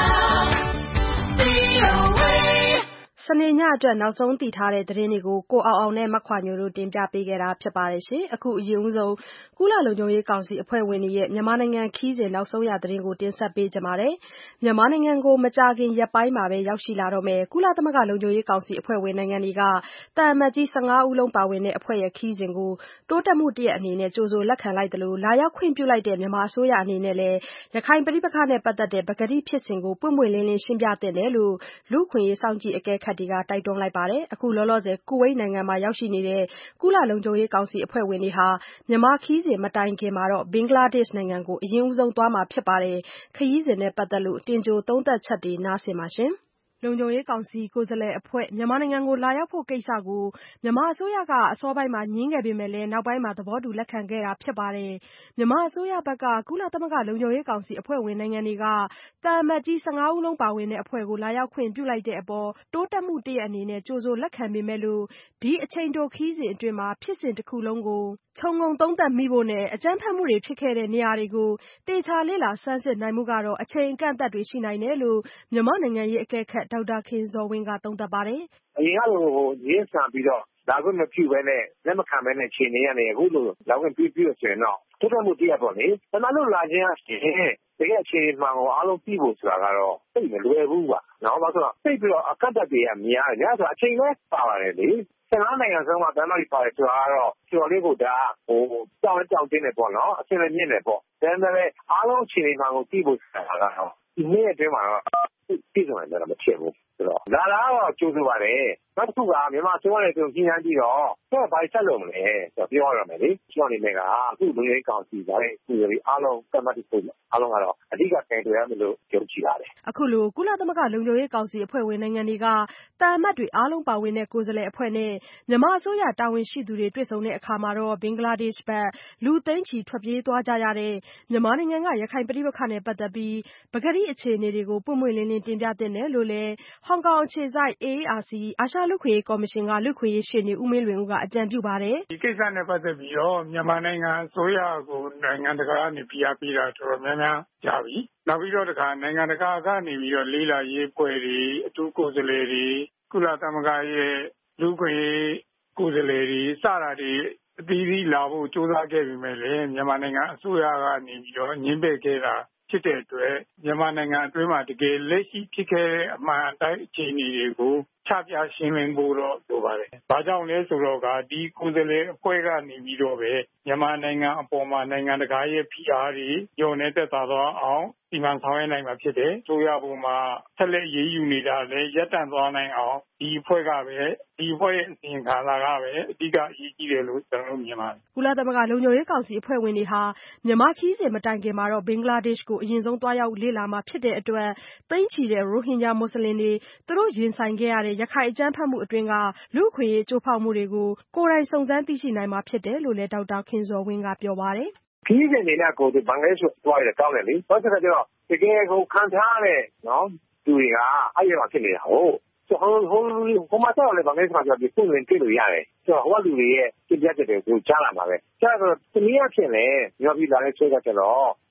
VOA စနေညအတွက်နောက်ဆုံးသိထားတဲ့သတင်းတွေကိုကိုအောင်အောင်နဲ့မခွာညိုတို့တင်ပြပေးခဲ့တာဖြစ်ပါတယ်ရှင်။အခုအရင်ဆုံးကုလလုံခြုံရေးကောင်စီအဖွဲ့ဝင်တွေရဲ့မြန်မာနိုင်ငံခီးစဉ်နောက်ဆုံးရသတင်းကိုတင်ဆက်ပေးကြပါမယ်။မြန်မာနိုင်ငံကိုမကြာခင်ရက်ပိုင်းမှာပဲရောက်ရှိလာတော့မယ်ကုလသမဂ္ဂလုံခြုံရေးကောင်စီအဖွဲ့ဝင်နိုင်ငံတွေကတာအမတ်ကြီး15ဦးလုံးပါဝင်တဲ့အဖွဲ့ရဲ့ခီးစဉ်ကိုတိုးတက်မှုတရက်အနေနဲ့ကြိုဆိုလက်ခံလိုက်တယ်လို့လာရောက်ခွင့်ပြုလိုက်တဲ့မြန်မာအစိုးရအနေနဲ့လည်းရခိုင်ပဋိပက္ခနဲ့ပတ်သက်တဲ့ပကတိဖြစ်စဉ်ကိုပွင့်ပွင့်လင်းလင်းရှင်းပြသင့်တယ်လို့လူ့အခွင့်အရေးစောင့်ကြည့်အကဲခတ်တွေကတိုက်တွန်းလိုက်ပါတယ်။အခုလောလောဆယ်ကူဝိတ်နိုင်ငံမှာရောက်ရှိနေတဲ့ကုလလုံခြုံရေးကောင်စီအဖွဲ့ဝင်တွေဟာမြန်မာခီးစဉ်မတိုင်ခင်မှာတော့ဘင်္ဂလားဒေ့ရှ်နိုင်ငံကိုအရင်ဦးဆုံးသွားမှာဖြစ်ပါတယ်။ခရီးစဉ်နဲ့ပတ်သက်လို့တင်ကြိုသုံးသပ်ချက်တွေနားဆင်ပါရှင်။လုံခြုံရေးကောင်စီကိုယ်စားလှယ်အဖွဲ့မြန်မာနိုင်ငံကိုလာရောက်ဖို့ကိစ္စကိုမြန်မာအစိုးရကအစောပိုင်းမှာငြင်းခဲ့ပေမဲ့လည်းနောက်ပိုင်းမှာသဘောတူလက်ခံခဲ့တာဖြစ်ပါတယ်။မြန်မာအစိုးရဘက်ကကုလသမဂ္ဂလုံခြုံရေးကောင်စီအဖွဲ့ဝင်နိုင်ငံတွေကတာအမတ်ကြီး15ဦးလုံးပါဝင်တဲ့အဖွဲ့ကိုလာရောက်ခွင့်ပြုလိုက်တဲ့အပေါ်တိုးတက်မှုတရက်အနေနဲ့ကြိုဆိုလက်ခံပေမဲ့လို့ဒီအချိန်တိုခီးစဉ်အတွင်းမှာဖြစ်စဉ်တစ်ခုလုံးကိုခြုံငုံသုံးသပ်မိဖို့နဲ့အကြမ်းဖက်မှုတွေဖြစ်ခဲ့တဲ့နေရာတွေကိုတေချာလေ့လာဆန်းစစ်နိုင်မှုကတော့အချိန်အကန့်အသတ်တွေရှိနိုင်တယ်လို့မြန်မာနိုင်ငံရေးအကဲခတ်ဒေါက်တာခင်ဇော်ဝင်းကသုံးသပ်ပါတယ်။အရင်ကလိုရင်းဆန်ပြီးတော့လာခွင့်မပြုဘဲနဲ့လက်မခံဘဲနဲ့ခြေနေရနေအခုလိုလာခွင့်ပြုဆိုရင်တော့တိုးတက်မှုတရက်ပေါ့လေ။ဒါမှလို့လာခြင်းအပြင်တကယ်အခြေအနေမှန်ကိုအားလုံးသိဖို့ဆိုတာကတော့သိမလွယ်ဘူးပါ။နောက်ပါဆိုတော့သိပြီးတော့အကန့်အသတ်တွေကများတယ်။ဒါဆိုအချိန်လည်းပါပါတယ်လေ။15နိုင်ငံဆုံးမှာဘယ်မှာပါတယ်ဆိုတာကတော့ကျော်လေးကိုဒါတောင်းတင်းနေပေါ့နော်အဆင်မြင့်နေပေါ့။ဒါပေမဲ့အားလုံးအခြေအနေမှန်ကိုသိဖို့ဆိုတာကတော့ဒီနေ့အတွင်းမှာတော့ပြည်စုံတယ်တော့မဖြစ်ဘူးဆိုတော့လာတော့ကြိုးစားပါတယ်နောက်တစ်ခုကမြန်မာအစိုးရနဲ့ညှိနှိုင်းပြီးတော့ဘာဆက်လုပ်မလဲဆိုတော့ပြောရမယ်လေကျွန်တော်အနေနဲ့ကအခုလူရေးကောင်စီပါတဲ့သူတွေအားလုံးကမ္ဘာ့တစ်ခုအားလုံးကတော့အဓိကကံတွေရမယ်လို့ယုံကြည်ပါတယ်အခုလိုကုလသမဂ္ဂလုံခြုံရေးကောင်စီအဖွဲ့ဝင်နိုင်ငံတွေကတာအမတ်တွေအားလုံးပါဝင်တဲ့ကိုယ်စားလှယ်အဖွဲ့နဲ့မြန်မာအစိုးရတာဝန်ရှိသူတွေတွေ့ဆုံတဲ့အခါမှာတော့ဘင်္ဂလားဒေ့ရှ်ဘက်လူသိန်းချီထွက်ပြေးသွားကြရတဲ့မြန်မာနိုင်ငံကရခိုင်ပဋိပက္ခနဲ့ပတ်သက်ပြီးပကတိအခြေအနေတွေကိုပွင့်ပွင့်လင်းလင်းတင်ပြသင့်တယ်လို့လည်းဟောင်ကောင်အခြေစိုက် AARC အာရှလူ့အခွင့်အရေးကော်မရှင်ကလူ့အခွင့်အရေးရှေ့နေဦးမင်းလွင်ဦးကအကြံပြုပါတယ်ဒီကိစ္စနဲ့ပတ်သက်ပြီးတော့မြန်မာနိုင်ငံအစိုးရကိုနိုင်ငံတကာကနေဖိအားပေးတာတော်တော်များများကြာပြီနောက်ပြီးတော့နိုင်ငံတကာကနေပြီးတော့လေးလာရေးဖွဲ့တွေအထူးကိုယ်စားလှယ်တွေကုလသမဂ္ဂရဲ့လူ့အခွင့်အရေးကိုယ်စားလှယ်တွေစတာတွေအသီးသီးလာဖို့ကြိုးစားခဲ့ပေမဲ့လည်းမြန်မာနိုင်ငံအစိုးရကနေပြီးတော့ညှင်းပယ်ခဲ့တာဖြစ်တဲ့အတွက်မြန်မာနိုင်ငံအတွင်းမှာတကယ်လက်ရှိဖြစ်ခဲ့တဲ့အမှန်အတိုင်းအခြေအနေတွေကိုချပြရှင်းလင်းဖို့တော့လိုပါတယ်။ဘာကြောင့်လဲဆိုတော့ဒီကိုယ်စားလှယ်အဖွဲ့ကနေပြီးတော့ပဲမြန်မာနိုင်ငံအပေါ်မှာနိုင်ငံတကာရဲ့ဖိအားတွေညှို့နှဲသက်သာသွားအောင်စီမံဆောင်ရွက်နိုင်မှာဖြစ်တယ်။ဆိုရပုံမှာဆက်လက်ရေးယူနေတာလည်းရပ်တန့်သွားနိုင်အောင်ဒီအဖွဲ့ကပဲဒီအဖွဲ့ရဲ့အစီရင်ခံစာကပဲအဓိကအရေးကြီးတယ်လို့ကျွန်တော်မြင်ပါတယ်။ကုလသမဂ္ဂလုံခြုံရေးကောင်စီအဖွဲ့ဝင်တွေဟာမြန်မာခီးစဉ်မတိုင်ခင်မှာတော့ဘင်္ဂလားဒေ့ရှ်ကိုအရင်ဆုံးသွားရောက်လေ့လာမှာဖြစ်တဲ့အတွက်သိန်းချီတဲ့ရိုဟင်ဂျာမွတ်စလင်တွေသူတို့ရင်ဆိုင်ခဲ့ရတဲ့ရခိုင်အကြမ်းဖက်မှုအတွင်းကလူ့အခွင့်အရေးချိုးဖောက်မှုတွေကိုကိုယ်တိုင်စုံစမ်းသိရှိနိုင်မှာဖြစ်တယ်လို့လည်းဒေါက်တာခင်ဇော်ဝင်းကပြောပါတယ်ခီးစဉ်နေနဲ့ကိုဒီဘင်္ဂလားဒေ့ရှ်သွားရတောင်းတယ်လေဘာလို့လဲဆိုတော့တကယ်ကိုခံထားတဲ့နော်သူတွေကအဲ့ရမှာဖြစ်နေတာဟုတ်ဆိုဟိုမှာတော့လေဘင်္ဂလားဒေ့ရှ်မှာပြောပြီးပုံရင်တွေ့လို့ရတယ်ဆိုတော့ဟိုကလူတွေရဲ့ပြပြချက်တွေကိုကြားလာမှာပဲကြားတော့တနည်းအားဖြင့်လေညောပြီးလာတဲ့ဆွဲကကျတော့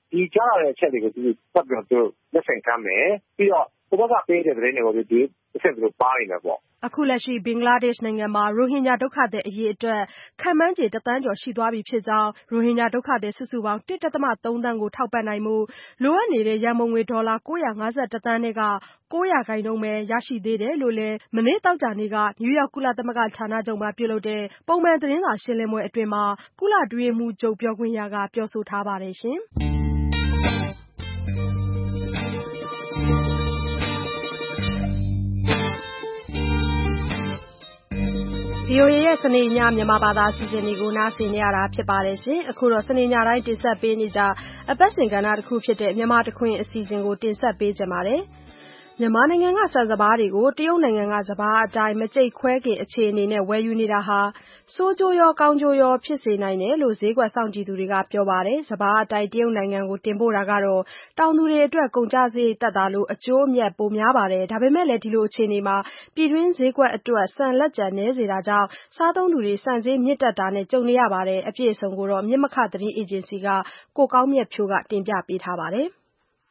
ဒီကြားရတဲ့အချက်တွေကိုသူပတ်ပြီးတော့လက်ဆင့်ကမ်းမယ်ပြီးတော့ဘုရားကပေးတဲ့သတင်းတွေကိုဒီအချက်တွေပါနေမှာပေါ့အခုလက်ရှိဘင်္ဂလားဒေ့ရှ်နိုင်ငံမှာရိုဟင်ဂျာဒုက္ခသည်အရေးအတွက်ခန့်မှန်းခြေ1 သန်းကျော်ရှိသွားပြီဖြစ်ကြောင်းရိုဟင်ဂျာဒုက္ခသည်စုစုပေါင်း 1.3 သန်းကိုထောက်ပံ့နိုင်မှုလိုအပ်နေတဲ့ရန်ပုံငွေဒေါ်လာ951သန်းနဲ့က9%ပဲရရှိသေးတယ်လို့လည်းမနေ့သောကြာနေ့ကနယူးယောက်ကုလသမဂ္ဂဌာနချုပ်မှာပြုလုပ်တဲ့ပုံမှန်သတင်းစာရှင်းလင်းပွဲအတွင်းမှာကုလအတွင်းရေးမှူးချုပ်ပြောခွင့်ရကပြောဆိုထားပါတယ်ရှင်VOA ရဲ့စနေညမြန်မာဘာသာအစီအစဉ်တွေကိုနားဆင်နေရတာဖြစ်ပါတယ်ရှင်။အခုတော့စနေညတိုင်းတင်ဆက်ပေးနေကြအပတ်စဉ်ကဏ္ဍတစ်ခုဖြစ်တဲ့မြန်မာတခွင်အစီအစဉ်ကိုတင်ဆက်ပေးကြပါမယ်။မြန်မာနိုင်ငံကဆန်စပါးတွေကိုတရုတ်နိုင်ငံကစပါးအတိုင်းမကြိတ်ခွဲခင်အခြေအနေနဲ့ဝယ်ယူနေတာဟာဆိုးကျိုးရောကောင်းကျိုးရောဖြစ်စေနိုင်တယ်လို့ဈေးကွက်စောင့်ကြည့်သူတွေကပြောပါတယ်။စပါးအတိုင်းတရုတ်နိုင်ငံကိုတင်ပို့တာကတော့တောင်သူတွေအတွက်ကုန်ကျစရိတ်သက်သာလို့အကျိုးအမြတ်ပိုများပါတယ်။ဒါပေမဲ့လည်းဒီလိုအခြေအနေမှာပြည်တွင်းဈေးကွက်အတွက်ဆန်လက်ကျန်နည်းစေတာကြောင့်စားသုံးသူတွေဆန်ဈေးမြင့်တက်တာနဲ့ကြုံနေရပါတယ်။အပြည့်အစုံကိုတော့မြစ်မခသတင်းအေဂျင်စီကကိုကောင်းမြတ်ဖြိုးကတင်ပြပေးထားပါတယ်။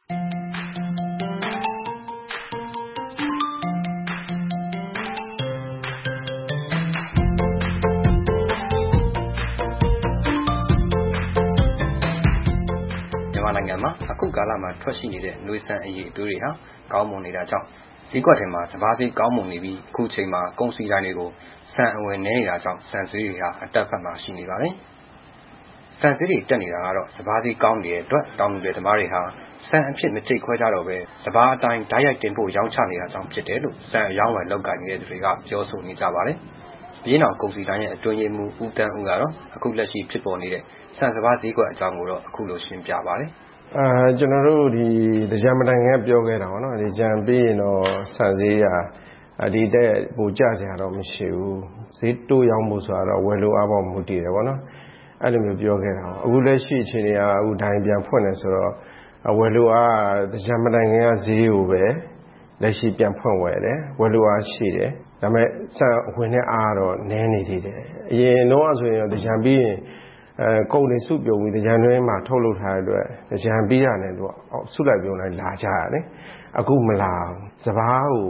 နိုင်ငံမှာအခုကာလမှာထွက်ရှိနေတဲ့နှွေးဆန်အရေးအသွေးတွေဟာကောင်းမွန်နေတာကြောင့်ဈေးကွက်ထဲမှာစပါးဈေးကောင်းမွန်နေပြီးအခုချိန်မှာကုန်စည်ဒိုင်တွေကိုဆန်အဝင်နည်းနေတာကြောင့်ဆန်ဈေးတွေဟာအတက်ဖက်မှာရှိနေပါတယ်။ဆန်ဈေးတွေတက်နေတာကတော့စပါးဈေးကောင်းနေတဲ့အတွက်တောင်သူတွေသမားတွေဟာဆန်အဖြစ်မကြိတ်ခွဲကြတော့ပဲစပါးအတိုင်းဓာတ်ရိုက်တင်ပို့ရောင်းချနေတာကြောင့်ဖြစ်တယ်လို့ဆန်အယောင်းဝယ်လောက်ကိုင်နေတဲ့သူတွေကပြောဆိုနေကြပါတယ်။ပြည်တော်ကုန်စည်ဒိုင်ရဲ့အတွင်းရေးမှူးဦးတန်းဦးကတော့အခုလက်ရှိဖြစ်ပေါ်နေတဲ့ဆန်စပါးဈေးကွက်အကြောင်းကိုတော့အခုလိုရှင်းပြပါတယ်။ကျွန်တော်တို့ဒီကြံမတိုင်ခင်ပြောခဲ့တာပေါ့နော်ဒီကြံပြီးရင်တော့ဆန်ဈေးကဒီတက်ပိုကျစရာတော့မရှိဘူးဈေးတိုးရောင်းဖို့ဆိုတော့ဝယ်လိုအားပေါ်မူတည်တယ်ပေါ့နော်အဲ့လိုမျိုးပြောခဲ့တာပေါ့အခုလက်ရှိအခြေအနေကအခုဒိုင်ပြန်ဖွင့်နေဆိုတော့ဝယ်လိုအားကြံမတိုင်ခင်ကဈေးကိုပဲလက်ရှိပြန်ဖွင့်ဝယ်တယ်ဝယ်လိုအားရှိတယ်ဒါပေမဲ့ဆန်ဝင်တဲ့အားတော့နည်းနေသေးတယ်အရင်တော့ဆိုရင်ကြံပြီးရင်ကုန်နေစုပြုံပြီးကြံတွင်းမှာထုတ်လုပ်ထားတဲ့အတွက်ကြံပြီးရတယ်လို့ဆုလိုက်ပြုံလိုက်လာကြရတယ်အခုမလာစပားကို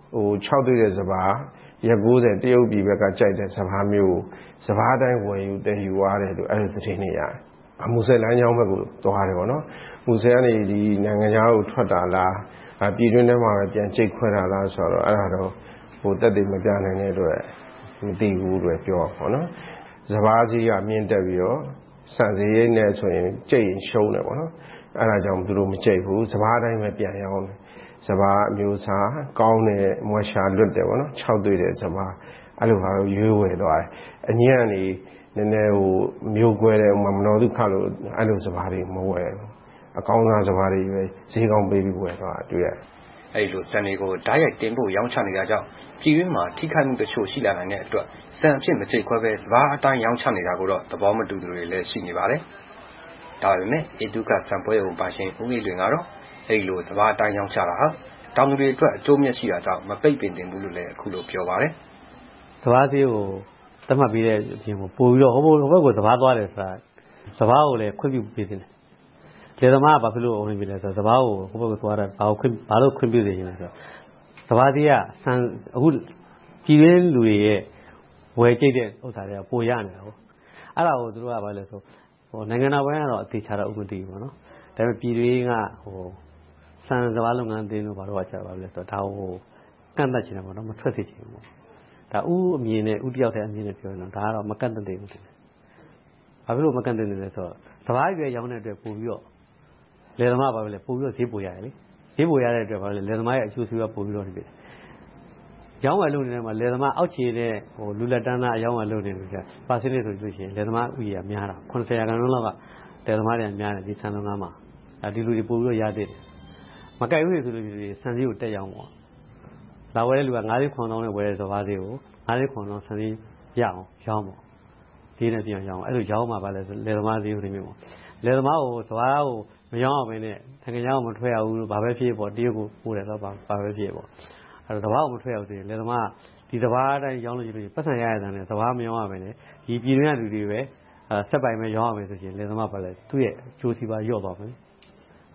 6တွေ့တဲ့စပားရက်90တရုတ်ပြည်ဘက်ကကြိုက်တဲ့စပားမျိုးစပားတိုင်းဝယ်ယူတည်ယူရတယ်လို့အဲ့ဒီသတင်းတွေရတယ်အမှုဆယ်လမ်းကြောင်းဘက်ကိုသွားတယ်ပေါ့နော်မူဆယ်ကနေဒီနိုင်ငံခြားကိုထွက်တာလားပြည်တွင်းထဲမှာပဲပြန်ကြိတ်ခွဲတာလားဆိုတော့အဲ့ဒါတော့တက်တည်မပြနိုင်တဲ့အတွက်မသိဘူးလို့ပြောပါပေါ့နော်စပါးကြီးကမြင့်တက်ပြီးတော့ဆန်ဈေးနဲ့ဆိုရင်ကြိတ်ရင်ရှုံးတယ်ပေါ့နော်အဲ့ဒါကြောင့်သူတို့မကြိတ်ဘူးစပါးအတိုင်းပဲပြန်ရောင်းတယ်စပါးအမျိုးအစားကောင်းတဲ့မွှရှာလွတ်တယ်ပေါ့နော်6တွေ့တဲ့စပါးအဲ့လိုဟာကိုရွေးဝယ်သွားတယ်အညံ့ကနေနည်းနည်းမျိုးကွဲတဲ့မနော်ဒုက္ခလို့အဲ့လိုစပါးတွေမဝယ်ဘူးအကောင်းစားစပါးတွေပဲဈေးကောင်းပေးပြီးဝယ်သွားတွေ့ရတယ်အဲ့လိုဆန်တွေကိုဓာတ်ရိုက်တင်ပို့ရောင်းချနေတာကြောင့်ပြည်တွင်းမှာထိခိုက်မှုတချို့ရှိလာနိုင်တဲ့အတွက်ဆန်အဖြစ်မကြိတ်ခွဲပဲစပါးအတိုင်းရောင်းချနေတာကိုတော့သဘောမတူသူတွေလည်းရှိနေပါတယ်။ဒါပေမဲ့ဧတုကဆန်ပွဲကိုပါရှင်ဦးအေးလွင်ကတော့အဲ့လိုစပါးအတိုင်းရောင်းချတာဟာတောင်သူတွေအတွက်အကျိုးမြတ်ရှိတာကြောင့်မပိတ်ပင်တင်ဘူးလို့လည်းအခုလိုပြောပါတယ်။စပါးဈေးကိုသတ်မှတ်ပြီးတဲ့အပြင်ပို့ပြီးတော့ဟိုဘက်ကိုစပါးသွားတယ်ဆိုတာစပါးကိုလည်းခွင့်ပြုပေးတယ်လေသမားကဘာဖြစ်လို့ဝင်ပြီလဲဆိုတော့စပါးကိုဟိုဘက်ကိုသွားတာဘာလို့ခွင့်ပြုနေလဲဆိုတော့စပါးသေးကဆန်အခုပြည်တွင်းလူတွေရဲ့ဝယ်ကြိတ်တဲ့ဥစ္စာတွေကပိုရနေတာဟုတ်အဲ့ဒါကိုသူတို့ကဘာလဲဆိုနိုင်ငံတော်ဘက်ကတော့အသေးချတော့ဥပဒေပေါ့နော်ဒါပေမဲ့ပြည်တွင်းကဆန်စပါးလုပ်ငန်းအသင်းတို့ဘာလို့ကကြာပါလဲဆိုတော့ဒါကိုကန့်သတ်ချင်တယ်ပေါ့နော်မထွက်စေချင်ဘူးဒါဥအမြင်နဲ့ဥတယောက်တည်းအမြင်နဲ့ပြောရင်တော့ဒါကတော့မကန့်သတ်သေးဘူးဘာဖြစ်လို့မကန့်သတ်နေလဲဆိုတော့စပါးရွယ်ရောင်းတဲ့အတွက်ပို့ပြီးတော့လယ်သမားဘာပဲလဲပို့ပြီးတော့ဈေးပိုရတယ်လေဈေးပိုရတဲ့အတွက်ဘာလဲလယ်သမားရဲ့အကျိုးစီးပွားပို့ပြီးတော့နေပြီရောင်းဝယ်လုပ်နေတဲ့မှာလယ်သမားအောက်ခြေတဲ့လူလက်တန်းသားအရောင်းဝယ်လုပ်နေလို့ကြာပါစင်းနေဆိုလို့ရှိရင်လယ်သမားဥယျာဉ်များတာ90%လောက်ကလယ်သမားတွေများတယ်ဒီဆန်လုပ်ငန်းမှာဒီလူတွေပို့ပြီးတော့ရသေးတယ်မကြိုက်ဘူးဆိုလို့ရှိရင်ဆန်ဈေးကိုတက်ရောင်းပေါ့လာဝယ်တဲ့လူက90,000နဲ့ဝယ်တဲ့စပါးဈေးကို90,000ဆန်ဈေးရအောင်ရောင်းပေါ့ဒီနဲ့ပြန်ရောင်းအဲ့လိုရောင်းမှာပါလဲလယ်သမားဈေးကိုနေမျိုးပေါ့လယ်သမားကိုစပါးကိုမရောင်းအောင်ပဲနဲ့နိုင်ငံခြားကိုမထွက်ရဘူးလို့ဘာပဲဖြစ်ပေါ့တရုတ်ကိုပို့တယ်တော့ဘာပဲဖြစ်ပေါ့အဲ့တော့စပါးကိုမထွက်ရဘူးဆိုရင်လယ်သမားဒီစပါးအတိုင်းရောင်းလို့ရှိလို့ပတ်စံရရတဲ့နဲ့စပါးမရောင်းရပဲနဲ့ဒီပြည်တွင်းကလူတွေပဲစက်ပိုင်ပဲရောင်းရမယ်ဆိုရင်လယ်သမားပါလဲသူ့ရဲ့အကျိုးစီးပွားလျော့သွားမယ်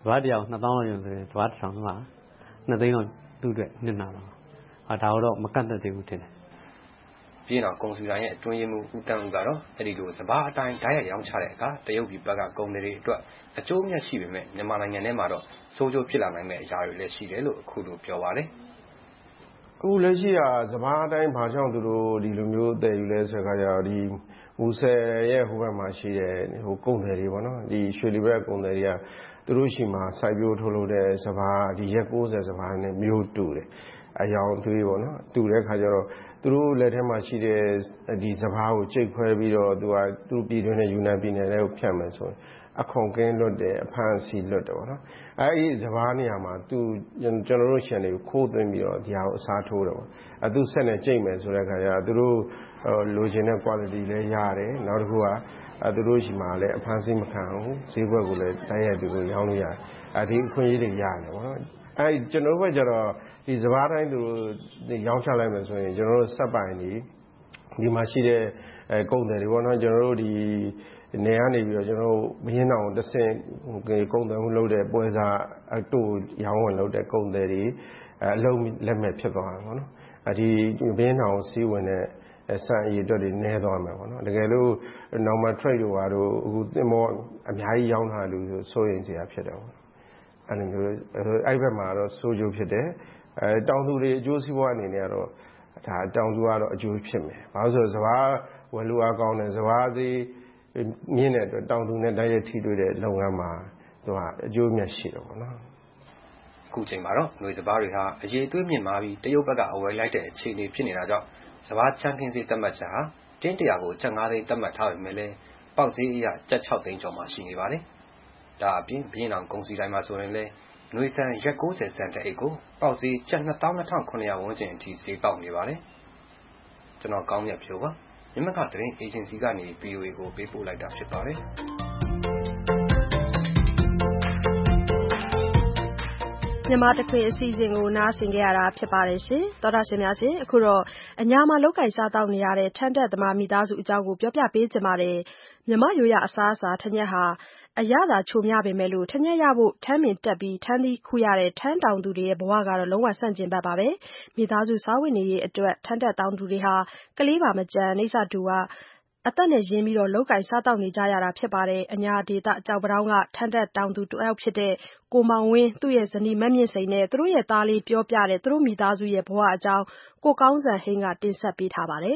ဘာတရား2000လောက်ယူဆိုရင်ဘာတစ်ထောင်မှာ2သိန်းလောက်သူ့အတွက်နစ်နာတော့ဒါတော့မကန့်သက်သေးဘူးထင်တယ်ပြည်တော်ကုန်စုတိုင်းရဲ့အတွင်းရေးမှုဦးတန်းဦးကတော့အဲ့ဒီလိုစဘာအတိုင်းဓာတ်ရိုက်ရောင်းချတဲ့အခါတရုတ်ပြည်ဘက်ကကုန်တွေအတွက်အကျိုးမြတ်ရှိပေမဲ့မြန်မာနိုင်ငံထဲမှာတော့စိုးကျိုးဖြစ်လာနိုင်မဲ့အရာတွေလည်းရှိတယ်လို့အခုလိုပြောပါတယ်အခုလက်ရှိကစဘာအတိုင်းဘာကြောင့်သူတို့ဒီလိုမျိုးတည်ယူလဲဆိုတဲ့အခါကျတော့ဒီမူဆယ်ရဲ့ဟိုဘက်မှာရှိတဲ့ဟိုကုန်တွေပေါ့နော်ဒီရွှေလီဘက်ကုန်တွေကသူတို့ရှိမှာစိုက်ပျိုးထုတ်လုပ်တဲ့စဘာဒီရက်60စဘာနဲ့မျိုးတူတယ်အယောင်သွေးပေါ့နော်တူတဲ့ခါကျတော့သူတို့လက်ထဲမှာရှိတဲ့ဒီစဘာကိုကြိတ်ခွဲပြီးတော့သူတို့ပြည်တွင်းနဲ့ယူနန်ပြည်နယ်တွေကိုဖြတ်မယ်ဆိုရင်အခွန်ကင်းလွတ်တယ်အဖမ်းဆီးလွတ်တယ်ပေါ့နော်အဲဒီစဘာနေရာမှာကျွန်တော်တို့ရှင်တွေကိုခိုးသွင်းပြီးတော့ဒီဟာကိုအစားထိုးတယ်ပေါ့သူဆက်နဲ့ကြိတ်မယ်ဆိုတဲ့ခါကျတော့သူတို့လိုချင်တဲ့ quality လည်းရတယ်နောက်တစ်ခုကသူတို့ရှိမှာလည်းအဖမ်းဆီးမခံဘူးဈေးဘက်ကိုလည်းတိုင်းရိုက်ပြီးကိုရောင်းလို့ရတယ်ဒီအခွင့်အရေးတွေရတယ်ပေါ့နော်ကျွန်တော်တို့ကကျတော့ဒီစဘာတိုင်းသူတို့ရောင်းချလိုက်မယ်ဆိုရင်ကျွန်တော်တို့စက်ပိုင်ဒီမှာရှိတဲ့ကုန်တယ်တွေပေါ့နော်ကျွန်တော်တို့ဒီနေကနေပြီးတော့ကျွန်တော်တို့ဘင်းအောင်တစ်ဆင့်ကုန်တယ်မှုလုပ်တဲ့ပွဲစားအတူရောင်းဝင်လုပ်တဲ့ကုန်တယ်တွေအလုံးလက်မဲ့ဖြစ်သွားတယ်ပေါ့နော်ဒီဘင်းအောင်စီးဝင်တဲ့စံအရေးအတွက်တွေနည်းသွားမယ်ပေါ့နော်တကယ်လို့ normal trade တို့ဟာတို့အခုသင်္ဘောအများကြီးရောင်းထားလို့ဆိုရင်စရာဖြစ်တယ်ပေါ့အဲ့လိုမျိုးအဲ့ဘက်မှာတော့စိုးကျိုးဖြစ်တယ်တောင်သူတွေအကျိုးစီးပွားအနေနဲ့ကတော့ဒါတောင်သူကတော့အကျိုးဖြစ်မယ်ဘာလို့ဆိုစဘာဝယ်လူအားကောင်းတယ်စဘာသေးမြင့်တဲ့အတွက်တောင်သူနဲ့တိုက်ရိုက်ထိတွေ့တဲ့လုပ်ငန်းမှာသူကအကျိုးမြတ်ရှိတယ်ပေါ့နော်အခုချိန်မှာတော့ຫນွေစဘာတွေဟာအရေးသွေးမြင့်မာပြီးတရုတ်ဘက်ကအဝယ်လိုက်တဲ့အခြေအနေဖြစ်နေတာကြောင့်စဘာချန်ကင်းစီတက်မှတ်ချက်ဟာတင်း100ကိုကျပ်5သိန်းတက်မှတ်ထားပေမဲ့လည်းပေါက်ဈေးအရကျပ်6သိန်းကျော်မှရှိနေပါတယ်ဒါအပြင်ဘင်းအောင်ကုန်စီတိုင်းမှာဆိုရင်လည်းຫນွေဆန်ရက်60ဆန်တဲ့အိတ်ကိုပေါက်ဈေးကျပ်22,900ဝန်းကျင်အထိဈေးပေါက်နေပါတယ်ကျွန်တော်ကောင်းမြတ်ဖြိုးပါမြမကတရင်အေဂျင်စီကနေ POA ကိုပေးပို့လိုက်တာဖြစ်ပါတယ်မြန်မာတခွင်အစီအစဉ်ကိုနားဆင်ကြရတာဖြစ်ပါတယ်ရှင်သောတာရှင်များရှင်အခုတော့အညာမှာလောက်ကင်စားတောက်နေရတဲ့ထန်းတက်သမားမိသားစုအကြောင်းကိုပြောပြပေးချင်ပါတယ်မြမရိုးရအစားအစာထညက်ဟာအရသာချိုမြပေမဲ့လို့ထညက်ရဖို့ထမ်းမင်တက်ပြီးထမ်းသီးခူရတဲ့ထမ်းတောင်သူတွေရဲ့ဘဝကတော့လုံးဝဆန့်ကျင်ဘက်ပါပဲမိသားစုစားဝတ်နေရေးအတွက်ထမ်းတက်တောင်သူတွေဟာကလေးပါမကြမ်းနေစာတူကအသက်နဲ့ရင်းပြီးတော့လောက်ကင်စားတောက်နေကြရတာဖြစ်ပါတယ်အညာဒေသကြောက်ပတောင်းကထန်းတက်တောင်သူတယောက်ဖြစ်တဲ့ကိုမောင်ဝင်းသူ့ရဲ့ဇနီးမမြင့်စိန်နဲ့သူတို့ရဲ့သားလေးပြောပြတဲ့သူတို့မိသားစုရဲ့ဘဝအကြောင်းကိုကောင်းစံဟိန်းကတင်ဆက်ပေးထားပါတယ်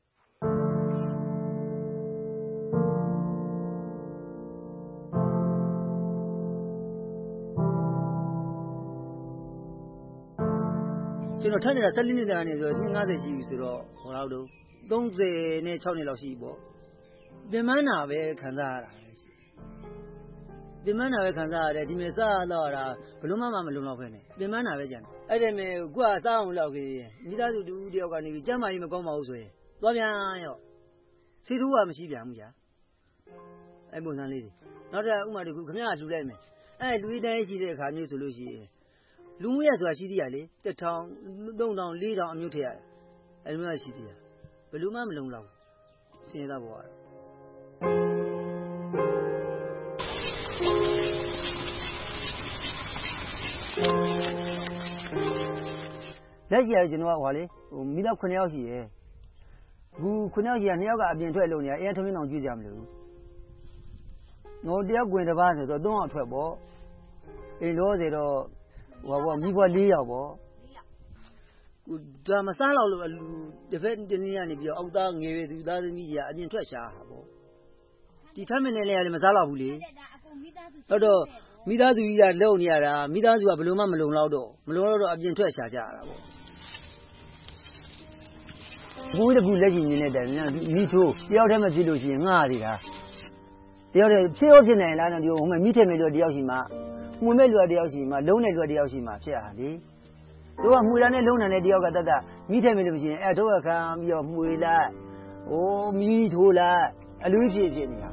ကျွန်တော်ထပ်နေတာ14နှစ်ကနေဆိုတော့50ရှိပြီဆိုတော့ဟောလောက်တော့36နှစ်လောက်ရှိပြီပေါ့သင်္မန်းနာပဲခံစားရတာပဲရှိသင်္မန်းနာပဲခံစားရတယ်ဒီမဲ့စားတော့တာဘလို့မှမလုံလောက်ပဲနဲ့သင်္မန်းနာပဲကြံအဲ့ဒါမဲ့ကိုကစားအောင်လောက်ကြီးမိသားစုတူတယောက်ကနေပြီးကျမ်းမာရေးမကောင်းပါဘူးဆိုရင်သွားပြန်ရော့ဆေးထိုးကမရှိပြန်ဘူးကြာအဲ့ပုံစံလေးတွေနောက်တစ်ဥမာတခုခမရလှူလိုက်မယ်အဲ့လူကြီးတိုင်းရှိတဲ့အခါမျိုးဆိုလို့ရှိရင်လူမှုရဆိုတာရှိသေးရလေ1000 3000 4000အမျိုးထည့်ရတယ်အဲ့လိုမျိုးရှိသေးရဘယ်လိုမှမလုံလောက်စင်ရသားပေါ်ရလက်ရှိရကျွန်တော်ကဟောလေမိသား9ယောက်ရှိရယ်အခု9ယောက်ရှိရ2ယောက်ကအပြင်ထွက်လုံနေရအဲထုံးင်းအောင်ကြည့်ကြမလို့ငိုတယောက်ကွင်တစ်ပါးဆိုတော့3ယောက်ထွက်ပေါ့အိမ်လို့စေတော့ဟောမိဘ4ယောက်ပေါ့ဒါမစားလောက်လို့တစ်ဖက်တနည်းကနေပြီးတော့အောက်သားငယ်သူသားသမီးကြီးကအပြင်ထွက်ရှာတာပေါ့ဒီထမ်းမင်းလေးလည်းမစားလောက်ဘူးလေတော့မိသားစုကြီးကလုံနေရတာမိသားစုကဘယ်လိုမှမလုံလောက်တော့အပြင်ထွက်ရှာကြရတာပေါ့ဘူးတကူလက်ရှိနေနေတဲ့မိထိုးတယောက်တည်းမဖြစ်လို့ရှိရင်ငှားသေးတာတယောက်တည်းဖြစ်နိုင်လားတော့ဒီဟိုမိထက်မဲ့လို့တယောက်ရှိမှမှုမဲ့လူတယောက်ရှိမှလုံးတဲ့လူတယောက်ရှိမှဖြစ်ရလေတို့ကမှုလာနဲ့လုံးတဲ့တယောက်ကတတ်မိထက်မဲ့လို့မရှိရင်အဲ့တော့ခံပြီးတော့မှုလိုက်မိထိုးလိုက်အလူဖြစ်နေတာ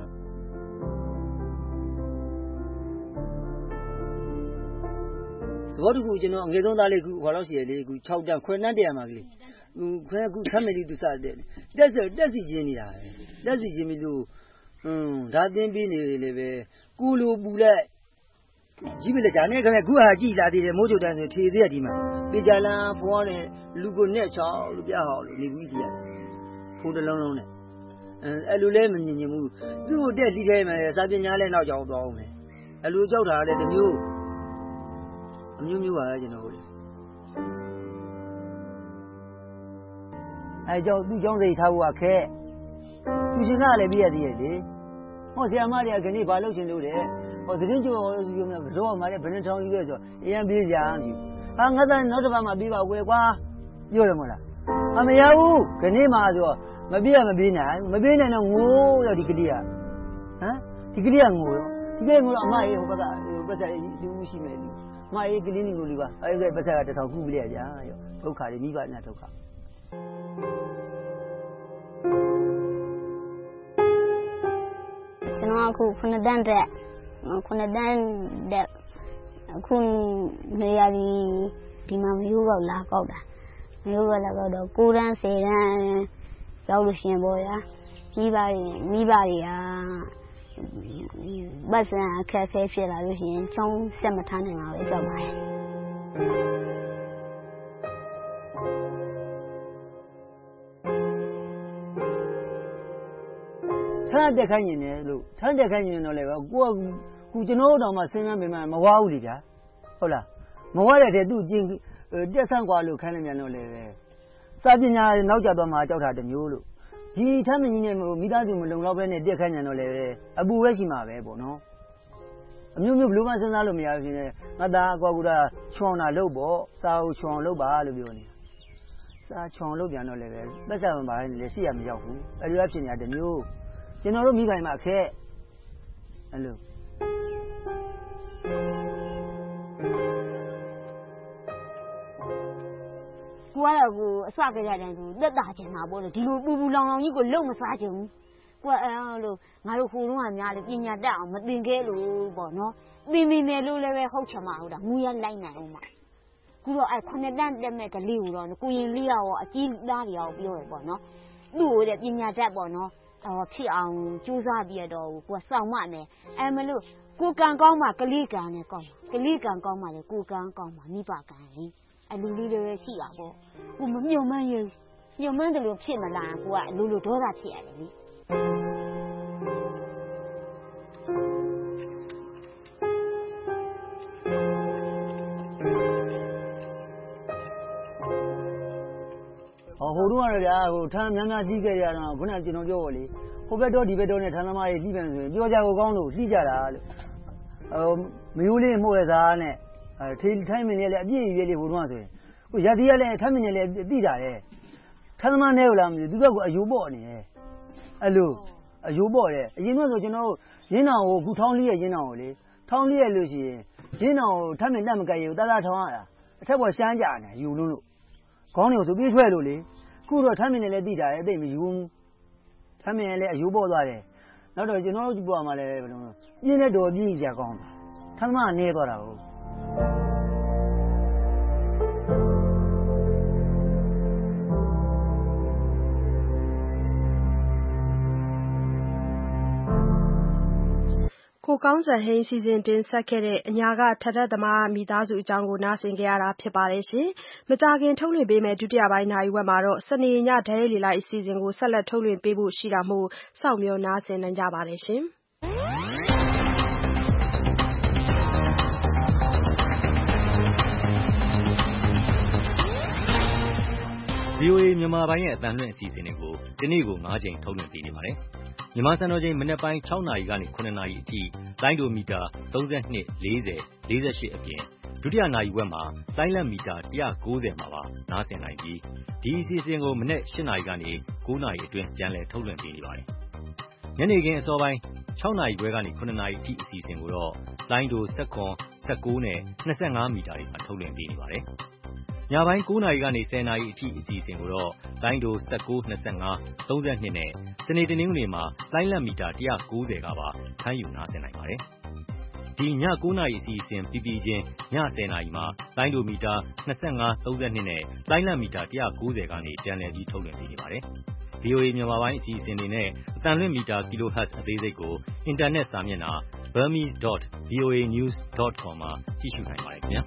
သဘောတခုကျွန်တော်ငယ်ဆုံးသားလေးခုဟောလောက်ရှိရလေခု6တန်း9တန်းတရမှာကလေးခုဆမ်းမလေးသူစတဲ့တက်စီချင်းနေတာပဲတက်စီချင်းပြီးလို့ဒါသင်းပြီးနေလေပဲကိုလိုပူလိုက်ကြီးပြီလေဒါနဲ့ခင်ဗျခုဟာကြည်လာသေးတယ်မိုးကြိုတန်းဆိုထေသေးရဒီမှာပေချာလန်ဖွားနဲ့လူကိုနဲ့ချောင်းလို့ပြဟောလို့နေဘူးကြီးရတယ်ဖိုးတလုံးလုံးနဲ့အဲ့လိုလဲမမြင်ဘူးသူ့ကိုတက်လှီးထဲမှာစာပညာလဲနောက်ကြောင်သွားအောင်မယ်အဲ့လိုကြောက်တာလည်းတစ်မျိုးအမျိုးပါပဲကျွန်တော်တို့အဲ့ကြောင့်သူ့ကြောင့်စိတ်ထားဖို့ကခဲသူရှင်ကလည်းပြည့်ရသေးရဲ့လေဟောဆရာမတွေကခဏဘာလုပ်ချင်လို့လဲဟောသတင်းကြော်ဆိုပြီးတော့ကတော့မှလည်းဘယ်နှထောင်ယူခဲ့ဆိုအရင်ပြေးကြမ်းပြီဟာငါသားနောက်တစ်ပတ်မှပြေးပါဝယ်ကွာပြောတယ်မဟုတ်လားအမရဘူးခဏမှဆိုတော့မပြေးနိုင်တော့ငိုးရောဒီကလေးကဒီကလေးကငိုရောဒီကလေးငိုတော့အမရေဟိုဘက်ကပတ်သက်လူရှိမယ်လူအမရေကလေးငိုလို့ပါအဲ့ဒါပတ်သက်ကတစ်ထောင်ခုပြလိုက်ကြရောဒုက္ခတွေမိဘနဲ့ဒုက္ခကျွန်တော်အခု9တန်းတက်အခုနေရာဒီမှာမျိုးကောက်လာကောက်တာမျိုးကောက်လာကောက်တော့9တန်း10တန်းရောက်လို့ရှင်ပေါ့ဗျာမိဘတွေကပတ်စံအခက်ခဲဖြစ်လာလို့ရှိရင်ချောင်းဆက်မထားနိုင်ပါဘူးကြောက်ပါတယ်ထားတက်ခိုင်းနေတယ်လို့ထားတက်ခိုင်းနေတော့လေကိုကကျွန်တော်တို့တော့မှစဉ်းစားမိမှမဝါဘူးလေဗျာဟုတ်လားမဝါတဲ့တဲ့သူ့ကျင်းတက်ဆန်းกว่าလို့ခိုင်းလိုက်မြန်တော့လေပဲစာပညာနောက်ကျသွားမှကြောက်တာတမျိုးလို့ဒီထမ်းမင်းကြီးနဲ့မိသားစုမလုံလောက်ပဲနဲ့တက်ခိုင်းနေတော့လေအပူပဲရှိမှာပဲပေါ့နော်အမျိုးမျိုးဘလို့မှစဉ်းစားလို့မရဘူးရှင်ငါသားကွာကူတာချွန်တာလုပ်ပေါ့စာအုပ်ချွန်လုပ်ပါလို့ပြောနေစာချွန်လုပ်ပြန်တော့လေပဲသက်သာမှပါလေရှိရမရောက်ဘူးအဲ့လိုဖြစ်နေတာတမျိုးကျွန်တော်တို့မိခိုင်မှာခက်အဲ့လိုကိုကတော့ကိုအစကြတဲ့ဆိုတက်တာချင်တာပေါ့လေဒီလိုပူလောင်ကြီးကိုလုံမစားချင်ဘူးကိုကအဲ့လိုငါတို့ဟိုတုန်းကများလေပညာတတ်အောင်မသင်ခဲ့လို့ပေါ့နော်သင်မိမယ်လို့လည်းပဲဟုတ်ချင်မှာဟုတ်တာငူရလိုက်နိုင်အောင်မှာခုတော့အဲ့9တန်းတက်မဲ့ကလေးကိုတော့ကိုရင်လေးရောအကြီးသားတွေရောပြောရပေါ့နော်သူ့ကိုတဲ့ပညာတတ်ပေါ့နော်ဖြစ်အောင်ကြိုးစားပြီးတော့ကိုကစောင့်မမယ်အဲ့မလို့ကိုကံကောင်းမှကလေးကံနဲ့ကောင်းကလေးကံကောင်းမှလေကိုကံကောင်းမှမိဘကံလေအလူလေးတွေရှိတာပေါ့ကိုမမြုံမှန်းရမြုံမှန်းတယ်လို့ဖြစ်မလားကိုကအလူလိုဒေါသဖြစ်ရတယ်လေဟိုတော့ဗျာဟိုထမ်းများကြီးခဲ့ရတော့ခုနကကျွန်တော်ပြောပါလေဟိုဘက်တော့ဒီဘက်တော့နဲ့ထမ်းသမားတွေပြီးပြန်ဆိုရင်ပြောကြကိုကောင်းလို့လှိကြတာလို့မယိုးလေးမှုရဲ့သားနဲ့ထေးထိုင်းမင်းလေးလည်းအပြည့်ရွေးလေးဟိုတော့ဆိုရင်ကိုရသည်ကလည်းထမ်းမင်းလေးလည်းသိတာတယ်ထမ်းသမားနဲ့ဟုတ်လားမသိသူတို့ကအယိုးပေါ့နေတယ်အဲ့လိုအယိုးပေါ့တယ်အရင်ကဆိုကျွန်တော်တို့ရင်းတောင်ကိုခုထောင်းလေးရဲ့ရင်းတောင်ကိုလေထောင်းလေးရဲ့လို့ရှိရင်ရင်းတောင်ကိုထမ်းမင်းလက်မကဲရဘူးတာထောင်းရတာအထက်ပေါ်ရှမ်းကြနေယူလို့ခေါင်းတွေကိုဆိုပြေးထွက်လို့လေခုတော့ထမ်းမင်းနဲ့လည်းသိတာလေအသိမယူဘူးထမ်းမင်းလည်းအယိုးပေါ်သွားတယ်နောက်တော့ကျွန်တော်တို့ဘွားမှာလည်းဘယ်လိုပြင်းတဲ့တော်ပြင်းကြကောင်းတာထမ်းသမားနေသွားတာဟုတ်ကိုကောင်းစံဟိန်းစီစဉ်တင်ဆက်ခဲ့တဲ့အညာကထထသမားမိသားစုအကြောင်းကိုနားဆင်ကြရတာဖြစ်ပါတယ်ရှင်။မကြခင်ထုတ်လွှင့်ပေးမယ့်ဒုတိယပိုင်းနာရီဝက်မှာတော့စနေညဓာတ်ရိုက်လေလိုက်အစီအစဉ်ကိုဆက်လက်ထုတ်လွှင့်ပေးဖို့ရှိတာမို့စောင့်မျှော်နားဆင်နိုင်ကြပါတယ်ရှင်။ VOA မြန်မာပိုင်းရဲ့အသံလွှင့်အစီအစဉ်တွေကိုဒီနေ့ကို9ချိန်ထုတ်လွှင့်ပေးနေပါတယ်။မြန်မာစံတော်ချိန်မနက်ပိုင်း6နာရီကနေ9နာရီအထိလိုင်းဒိုမီတာ32 40 48အပြင်ဒုတိယနာရီဝက်မှာလိုင်းလက်မီတာ190မှာပါနားဆင်နိုင်ပြီးဒီအစီအစဉ်ကိုမနက်8နာရီကနေ9နာရီအတွင်းပြန်လည်ထုတ်လွှင့်ပေးနေပါတယ်။ညနေခင်းအစောပိုင်း6နာရီခွဲကနေ9နာရီအထိအစီအစဉ်ကိုတော့လိုင်းဒို19နဲ့25မီတာတွေမှာထုတ်လွှင့်ပေးနေပါတယ်။ညပိုင်း9နာရီကနေ10နာရီအထိအစီအစဉ်ကိုတော့လိုင်းဒို19 25 32နဲ့စနေတနင်္ဂနွေမှာလိုင်းလက်မီတာ190ကပါဖမ်းယူနားဆင်နိုင်ပါတယ်။ဒီည9နာရီအစီအစဉ်ပြီးပြီးချင်းည10နာရီမှာလိုင်းဒိုမီတာ25 32နဲ့လိုင်းလက်မီတာ190ကနေပြန်လည်ပြီးထုတ်လွှင့်ပေးနေပါတယ်။ VOA မြန်မာပိုင်းအစီအစဉ်တွေနဲ့အသံလွှင့်မီတာ kHz အသေးစိတ်ကိုအင်တာနက်စာမျက်နှာ burmese.voanews.com မှာကြည့်ရှုနိုင်ပါတယ်ခင်ဗျာ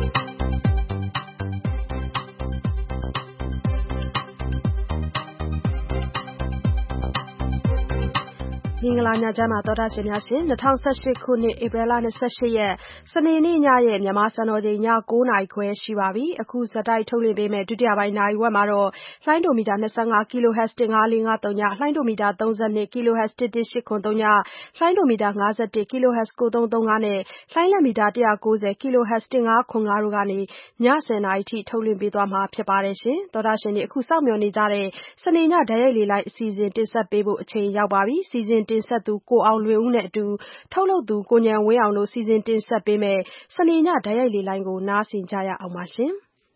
မင်္ဂလာညချမ်းပါသောတာရှင်များရှင်2018ခုနှစ်ဧပြီလ28ရက်စနေနေ့ညရဲ့မြန်မာစံတော်ချိန်ည9:00နာရီခွဲရှိပါပြီအခုဇက်တိုက်ထုတ်လွှင့်ပေးမယ့်ဒုတိယပိုင်းနာရီဝက်မှာတော့လှိုင်းဒိုမီတာ25 kHz 15453ညလှိုင်းဒိုမီတာ32 kHz 11883ညလှိုင်းဒိုမီတာ51 kHz 9335နဲ့လှိုင်းလက်မီတာ190 kHz 1505တို့ကနေည10:00နာရီထိထုတ်လွှင့်ပေးသွားမှာဖြစ်ပါတယ်ရှင်သောတာရှင်တွေအခုစောင့်မျှော်နေကြတဲ့စနေညဓာတ်ရိုက်လေလိုင်းအစီအစဉ်တင်ဆက်ပေးဖို့အချိန်ရောက်ပါပြီစီစဉ်တင်ဆက်သူကိုအောင်လွင်ဦးနဲ့အတူထုတ်လုပ်သူကိုဉာဏ်ဝင်းအောင်တို့စီစဉ်တင်ဆက်ပေးမယ်စနေညဓာတ်ရိုက်လေလိုင်းကိုနားဆင်ကြရအောင်ပါရှင်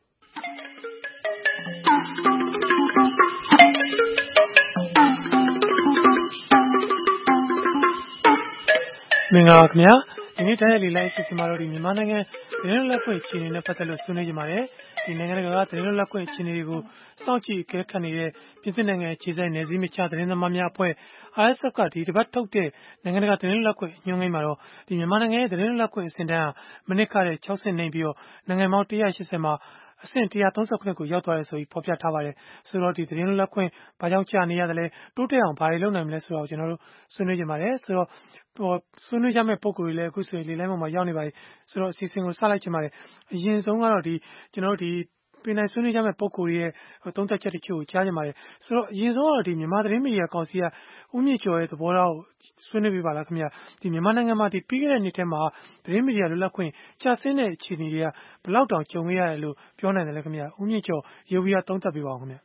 မင်္ဂလာပါခင်ဗျာဒီနေ့ဓာတ်ရိုက်လေလိုင်းအစီအစဉ်မှာတော့ဒီမြန်မာနိုင်ငံသတင်းလွတ်လပ်ခွင့်အခြေအနေနဲ့ပတ်သက်လို့ဆွေးနွေးကြပါတယ်ဒီနိုင်ငံတကာသတင်းလွတ်လပ်ခွင့်အခြေအနေတွေကိုစောင့်ကြည့်အကဲခတ်နေတဲ့ပြည်သစ်နိုင်ငံခြေဆိုင်နယ်စည်းမခြားသတင်းသမားများအဖွဲ့ RSF ကဒီတပတ်ထုတ်တဲ့နိုင်ငံတကာသတင်းလွတ်လပ်ခွင့်ညွှန်းကိန်းမှာတော့ဒီမြန်မာနိုင်ငံရဲ့သတင်းလွတ်လပ်ခွင့်အဆင့်တန်းဟာမနစ်ကတဲ့6ဆင့်နှိမ်ပြီးတော့နိုင်ငံပေါင်း180မှာအဆင့်139ကိုရောက်သွားတယ်ဆိုပြီးဖော်ပြထားပါတယ်ဆိုတော့ဒီသတင်းလွတ်လပ်ခွင့်ဘာကြောင့်ကြာနေရသလဲတိုးတက်အောင်ဘာတွေလုပ်နိုင်မလဲဆိုတော့ကျွန်တော်တို့ဆွေးနွေးကြပါတယ်ဆိုတော့ဆွေးနွေးကြမယ့်ပုံကိုယ်တွေလည်းအခုဆိုရင်လေလိုင်းပေါ်မှာရောက်နေပါပြီဆိုတော့အစီအစဉ်ကိုစလိုက်ချင်ပါတယ်အရင်ဆုံးကတော့ကျွန်တော်တို့ပြည်နိုင်ဆွေးနွေးကြမယ့်ပုံကိုယ်ရဲ့သုံးသက်ချက်တချို့ကိုကြားကြပါတယ်ဆိုတော့အရင်ဆုံးကတော့မြန်မာသတင်းမီဒီယာကောင်စီကဦးမြင့်ကျော်ရဲ့သဘောထားကိုဆွေးနွေးပြပါလားခင်ဗျာမြန်မာနိုင်ငံမှာပြီးခဲ့တဲ့နှစ်ထဲမှာသတင်းမီဒီယာလွတ်လပ်ခွင့်ကျဆင်းတဲ့အခြေအနေတွေကဘယ်လောက်တောင်ကြုံခဲ့ရတယ်လို့ပြောနိုင်တယ်လဲခင်ဗျာဦးမြင့်ကျော်ရေဝီယာသုံးသက်ပြပါအောင်ခင်ဗျာ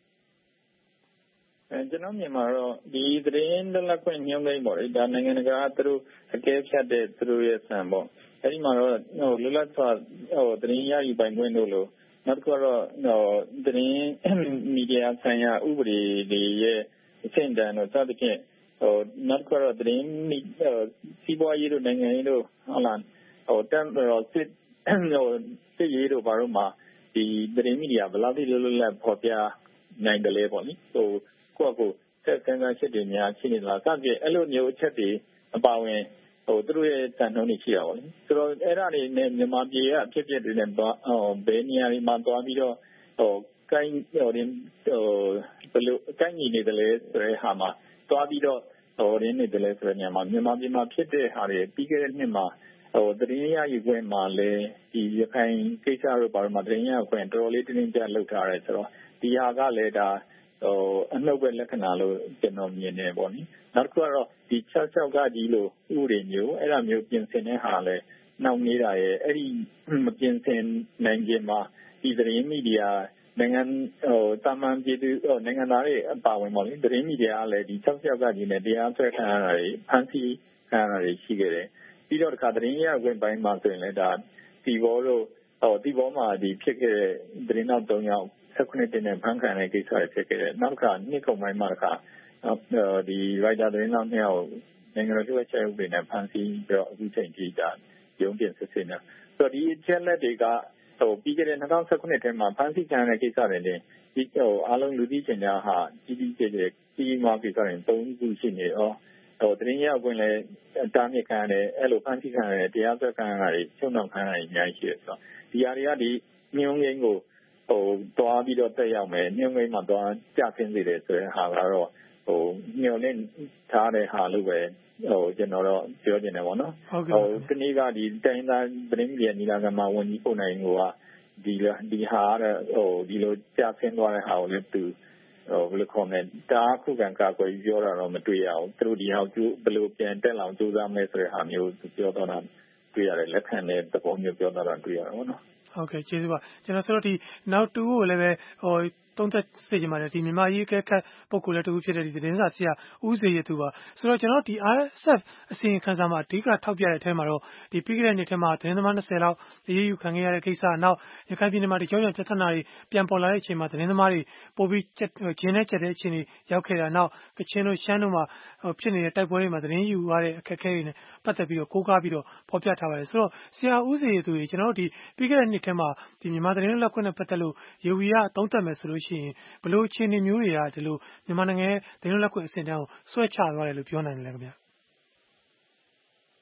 ကျွန်တော်မြင်မှာတော့ဒီသတင်းလွတ်လပ်ခွင့်ညွှန်းကိန်းပေါ့လေဒါနိုင်ငံတကာကသူတို့အကဲဖြတ်တဲ့သူတို့ရဲ့စံပေါ့အဲဒီမှာတော့လွတ်လပ်စွာသတင်းရယူပိုင်ခွင့်တို့လို့နောက်တစ်ခုကတော့သတင်းမီဒီယာဆိုင်ရာဥပဒေတွေရဲ့အဆင့်တန်းတို့စသဖြင့်နောက်တစ်ခုကတော့သတင်းစီးပွားရေးတို့နိုင်ငံရေးတို့ဟုတ်လားတမ်စစ်ရေးတို့ဘာလို့မှဒီသတင်းမီဒီယာဘယ်လောက်ထိလွတ်လပ်ဖော်ပြနိုင်တယ်လဲပေါ့လေကိုယ့်ဆက်ဆန်းချက်တွေများရှိနေလားစသဖြင့်အဲ့လိုမျိုးအချက်တွေအပါဝင်သူတို့ရဲ့တန်ထုံးတွေရှိတာပေါ့လေဆိုတော့အဲ့ဒါတွေနဲ့မြန်မာပြည်ကအဖြစ်အပျက်တွေနဲ့ဘယ်နေရာတွေမှာသွားပြီးတော့ကိုင်းဘယ်လိုကိုင်းညီနေတယ်လဲဆိုတဲ့ဟာမှာသွားပြီးတော့ရင်းနေတယ်လဲဆိုတဲ့နေရာမှာမြန်မာပြည်မှာဖြစ်တဲ့ဟာတွေပြီးခဲ့တဲ့နှစ်မှာသတင်းရယူခွင့်မှာလည်းဒီရခိုင်ကိစ္စတို့ဘာလို့မှသတင်းရယူခွင့်တော်တော်လေးတင်းကြပ်လုပ်ထားတယ်ဆိုတော့ဒီဟာကလည်းဒါအနှုတ်ပဲလက္ခဏာလို့ကျွန်တော်မြင်နေပေါ့နိနောက်တစ်ခုကတော့ဒီ66ကကြီးလို့ဥပဒေမျိုးအဲ့ဒါမျိုးပြင်ဆင်တဲ့ဟာလည်းနောက်နေတာရဲ့အဲ့ဒီမပြင်ဆင်နိုင်ခြင်းမှာဒီသတင်းမီဒီယာနိုင်ငံတာမန်ပြည်သူနိုင်ငံသားတွေအပါဝင်ပေါ့လေသတင်းမီဒီယာကလည်းဒီ66ကကြီးနဲ့တရားစွဲခံရတာတွေဖမ်းဆီးခံရတာတွေရှိခဲ့တယ်ပြီးတော့တခါသတင်းရခွင့်ပိုင်းမှာဆိုရင်လည်းဒါဒီဘောတို့ဒီဘောမှာဒီဖြစ်ခဲ့တဲ့သတင်းနောက်3ယောက်19တင်နဲ့ဖမ်းခံတဲ့ကိစ္စတွေဖြစ်ခဲ့တယ်နောက်တစ်ခါနှစ်ကုန်ပိုင်းမှာတခါဒီရိုက်တာသတင်းနောက်2ယောက်နိုင်ငံတော်ချုပ်ချက်ဥပဒေနဲ့ဖမ်းဆီးပြီးတော့အခုချိန်ထိဒါရုံးတင်စစ်ဆေးနေဆိုတော့ဒီအချက်လက်တွေကပြီးခဲ့တဲ့2019ထဲမှာဖမ်းဆီးခံရတဲ့ကိစ္စတွေနဲ့ဒီအားလုံးလူသိရှင်ကြားဟာကြီးကြီးမားကိစ္စတွေ3ခုရှိနေတော့သတင်းရခွင့်လည်းတားမြစ်ခံရတယ်အဲ့လိုဖမ်းဆီးခံရတယ်တရားစွဲခံရတာတွေချုပ်နှောင်ခံရတာတွေအများကြီးရှိတယ်ဆိုတော့ဒီဟာတွေကဒီညွှန်းကိန်းကိုတွားပြီးတော့တက်ရောက်မယ်ညွှန်းကိန်းမှာတွားကြဆင်းစေတယ်ဆိုတဲ့ဟာကတော့ညွှန်နဲ့ထားတဲ့ဟာလို့ပဲကျွန်တော်တော့ပြောချင်တယ်ပေါ့နော်ဒီနေ့ကဒီတိုင်းသားသတင်းမီဒီယာညီလာခံမှာဝန်ကြီးပုံနိုင်ကိုကဒီဟာကတော့ဒီလိုကြဆင်းသွားတဲ့ဟာကိုလည်းသူဘယ်လိုခေါ်မလဲတားခုခံကာကွယ်ပြောတာတော့မတွေ့ရအောင်သူတို့ဒီဟာကိုဘယ်လိုပြန်တက်လောင်ကြိုးစားမလဲဆိုတဲ့ဟာမျိုးပြောတော့တာတွေ့ရတယ်လက်ခံတဲ့သဘောမျိုးပြောတော့တာတွေ့ရတယ်ပေါ့နော်ဟုတ်ကဲ့ကျေးဇူးပါကျွန်တော်ဆိုတော့ဒီနောက်တူကိုလည်းပဲသုံးသက်စေချင်ပါတယ်ဒီမြန်မာရေးကက်ပုံကိုလည်းတူဖြစ်တဲ့ဒီသတင်းစာဆရာဦးစေရသူပါဆိုတော့ကျွန်တော်ဒီ RSF အစီရင်ခံစာမှာအဓိကထောက်ပြတဲ့အထဲမှာတော့ဒီပြီးခဲ့တဲ့နှစ်ထဲမှာသတင်းသမား20လောက်အရေးယူခံခဲ့ရတဲ့ကိစ္စနောက်ရခိုင်ပြည်နယ်မှာဒီကြောင့်ပြဿနာတွေပြန်ပေါ်လာတဲ့အချိန်မှာသတင်းသမားတွေပိုပြီးဂျင်းနဲ့ကျတဲ့အခြေအနေရောက်ခဲ့တာနောက်ကချင်တို့ရှမ်းတို့မှာဖြစ်နေတဲ့တိုက်ပွဲတွေမှာသတင်းယူရတဲ့အခက်အခဲတွေနဲ့ပတ်သက်ပြီးတော့ကိုးကားပြီးတော့ဖော်ပြထားပါတယ်ဆိုတော့ဆရာဦးစေရသူကြီးကျွန်တော်တို့ဒီပြီးခဲ့တဲ့နှစ်ထဲမှာဒီမြန်မာသတင်းလွတ်လပ်ခွင့်နဲ့ပတ်သက်လို့ရေဝီရအသုံးသပ်မယ်ဆိုလို့ရှိရင်ဘလို့အခြေအနေမျိုးတွေကဒီလိုမြန်မာနိုင်ငံရဲ့သတင်းလွတ်လပ်ခွင့်အဆင့်တန်းကိုဆွဲချသွားတယ်လို့ပြောနိုင်တယ်ခင်ဗျာ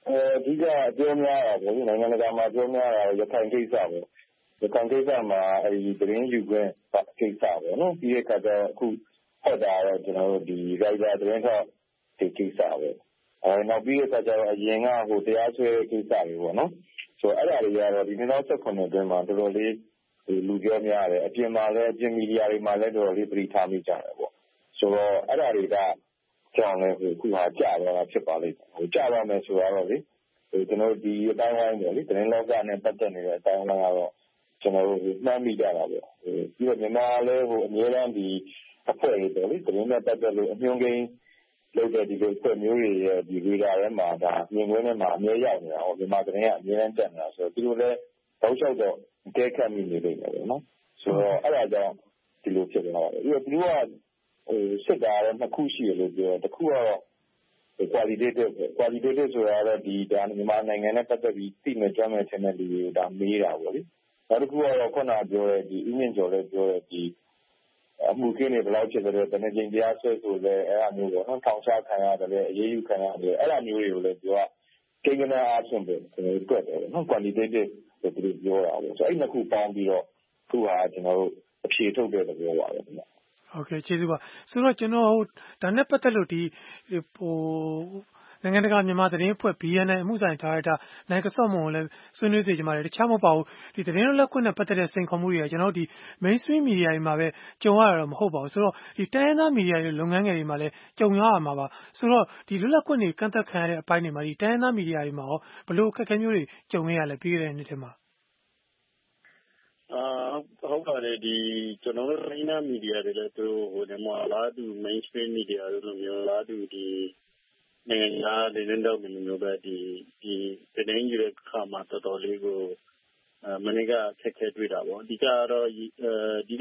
အဓိကပြောများတာပေါ့နိုင်ငံတကာမှာပြောများတာရခိုင်ကိစ္စပေါ့ရခိုင်ကိစ္စမှာသတင်းယူခွင့်ကိစ္စပေါ့နော်ပြီးတဲ့အခါကျတော့အခုဟောတာတော့ကျွန်တော်တို့ဒီ writer သတင်းထောက်ဒီကိစ္စပဲနောက်ပြီးတဲ့အခါကျတော့အရင်ကတရားစွဲတဲ့ကိစ္စတွေပေါ့နော်ဆိုတော့အဲ့ဒါတွေကတော့ဒီ2019အတွင်းမှာတော်တော်လေးလူပြောများတယ်အပြင်မှာလည်းအပြင်မီဒီယာတွေမှာလည်းတော်တော်လေးပြည်ထားမိကြတယ်ပေါ့ဆိုတော့အဲ့ဒါတွေကကြောင့်လည်းခုဟာကြာတော့တာဖြစ်ပါလိမ့်မယ်ကြာပါမယ်ဆိုတော့လေကျွန်တော်ဒီအတိုင်းဝိုင်းပေါ့လေသတင်းလောကနဲ့ပတ်သက်နေတဲ့အတိုင်းဝိုင်းကတော့ကျွန်တော်တို့မှတ်မိကြတာပေါ့ပြီးတော့မြန်မာလည်းအများအားဒီအဖွဲ့တွေပေါ့လေသတင်းနဲ့ပတ်သက်လို့အညွှန်းကိန်းလုပ်တဲ့ဒီလိုဖွဲ့မျိုးတွေရဲ့ဒီဒေတာထဲမှာဒါမြင်ကွင်းထဲမှာအများရောက်နေတာဟောမြန်မာသတင်းကအများအားတက်နေတာဆိုတော့ဒီလိုလဲတောက်လျှောက်တော့အကဲခတ်မိနေလိမ့်မယ်ပေါ့နော်ဆိုတော့အဲ့ဒါကြောင့်ဒီလိုဖြစ်နေတာပါပြီးတော့သူကစစ်တာတော့နှစ်ခုရှိတယ်လို့ပြောတစ်ခုကတော့ qualitative ဆိုတာတော့ဒီဒါမြန်မာနိုင်ငံနဲ့ပတ်သက်ပြီးသိနေကြမယ်ထင်တဲ့လူတွေကိုဒါမေးတာပေါ့လေနောက်တစ်ခုကတော့ခုနပြောတဲ့ဒီဥမြင့်ကျော်လည်းပြောတဲ့ဒီအမှုခင်းတွေဘယ်လောက်ဖြစ်တယ်လဲတနေ့ချင်းတရားစွဲဆိုလဲအဲ့အမျိုးပေါ့နော်ထောင်ချခံရတယ်လေအရေးယူခံရတယ်အဲ့အမျိုးတွေကိုလည်းပြောကိန်းဂဏန်းအားဖြင့်ပဲကျွန်တော်တို့တွေ့တယ်နော် qualitative ဆိုပြီးပြောတာပေါ့ဆိုအဲ့နှစ်ခုပေါင်းပြီးတော့ခုဟာကျွန်တော်တို့အဖြေထုတ်တဲ့သဘောပါပဲခင်ဗျဟုတ်ကဲ့ကျေးဇူးပါဆိုတော့ကျွန်တော်ဒါနဲ့ပတ်သက်လို့ဒီနိုင်ငံတကာမြန်မာသတင်းအဖွဲ့ BNI အမှုဆိုင်ဒါရိုက်တာနိုင်ကစော့မွန်ကိုလည်းဆွေးနွေးစေချင်ပါတယ်တခြားမဟုတ်ပါဘူးဒီသတင်းလွတ်လပ်ခွင့်နဲ့ပတ်သက်တဲ့စိန်ခေါ်မှုတွေကကျွန်တော်တို့ဒီ mainstream media တွေမှာပဲကြုံရတာတော့မဟုတ်ပါဘူးဆိုတော့ဒီတိုင်းရင်းသားမီဒီယာတွေလုပ်ငန်းငယ်တွေမှာလည်းကြုံရမှာပါဆိုတော့ဒီလွတ်လပ်ခွင့်တွေကန့်သတ်ခံရတဲ့အပိုင်းတွေမှာဒီတိုင်းရင်းသားမီဒီယာတွေမှာရောဘယ်လိုအခက်အခဲမျိုးတွေကြုံရလဲပြီးခဲ့တဲ့နှစ်ထဲမှာဟုတ်ပါတယ်ဒီကျွန်တော်တို့တိုင်းသားမီဒီယာတွေလည်းသူတို့လားသူ mainstream media တို့လိုမျိုးလားသူဒီနိုင်ငံသားတွေနဲ့တော့မျိုးပဲဒီသတင်းယူတဲ့ခါမှာတော်တော်လေးကိုမနေ့ကခက်ခဲတွေ့တာပေါ့အဓိကတော့ဒီ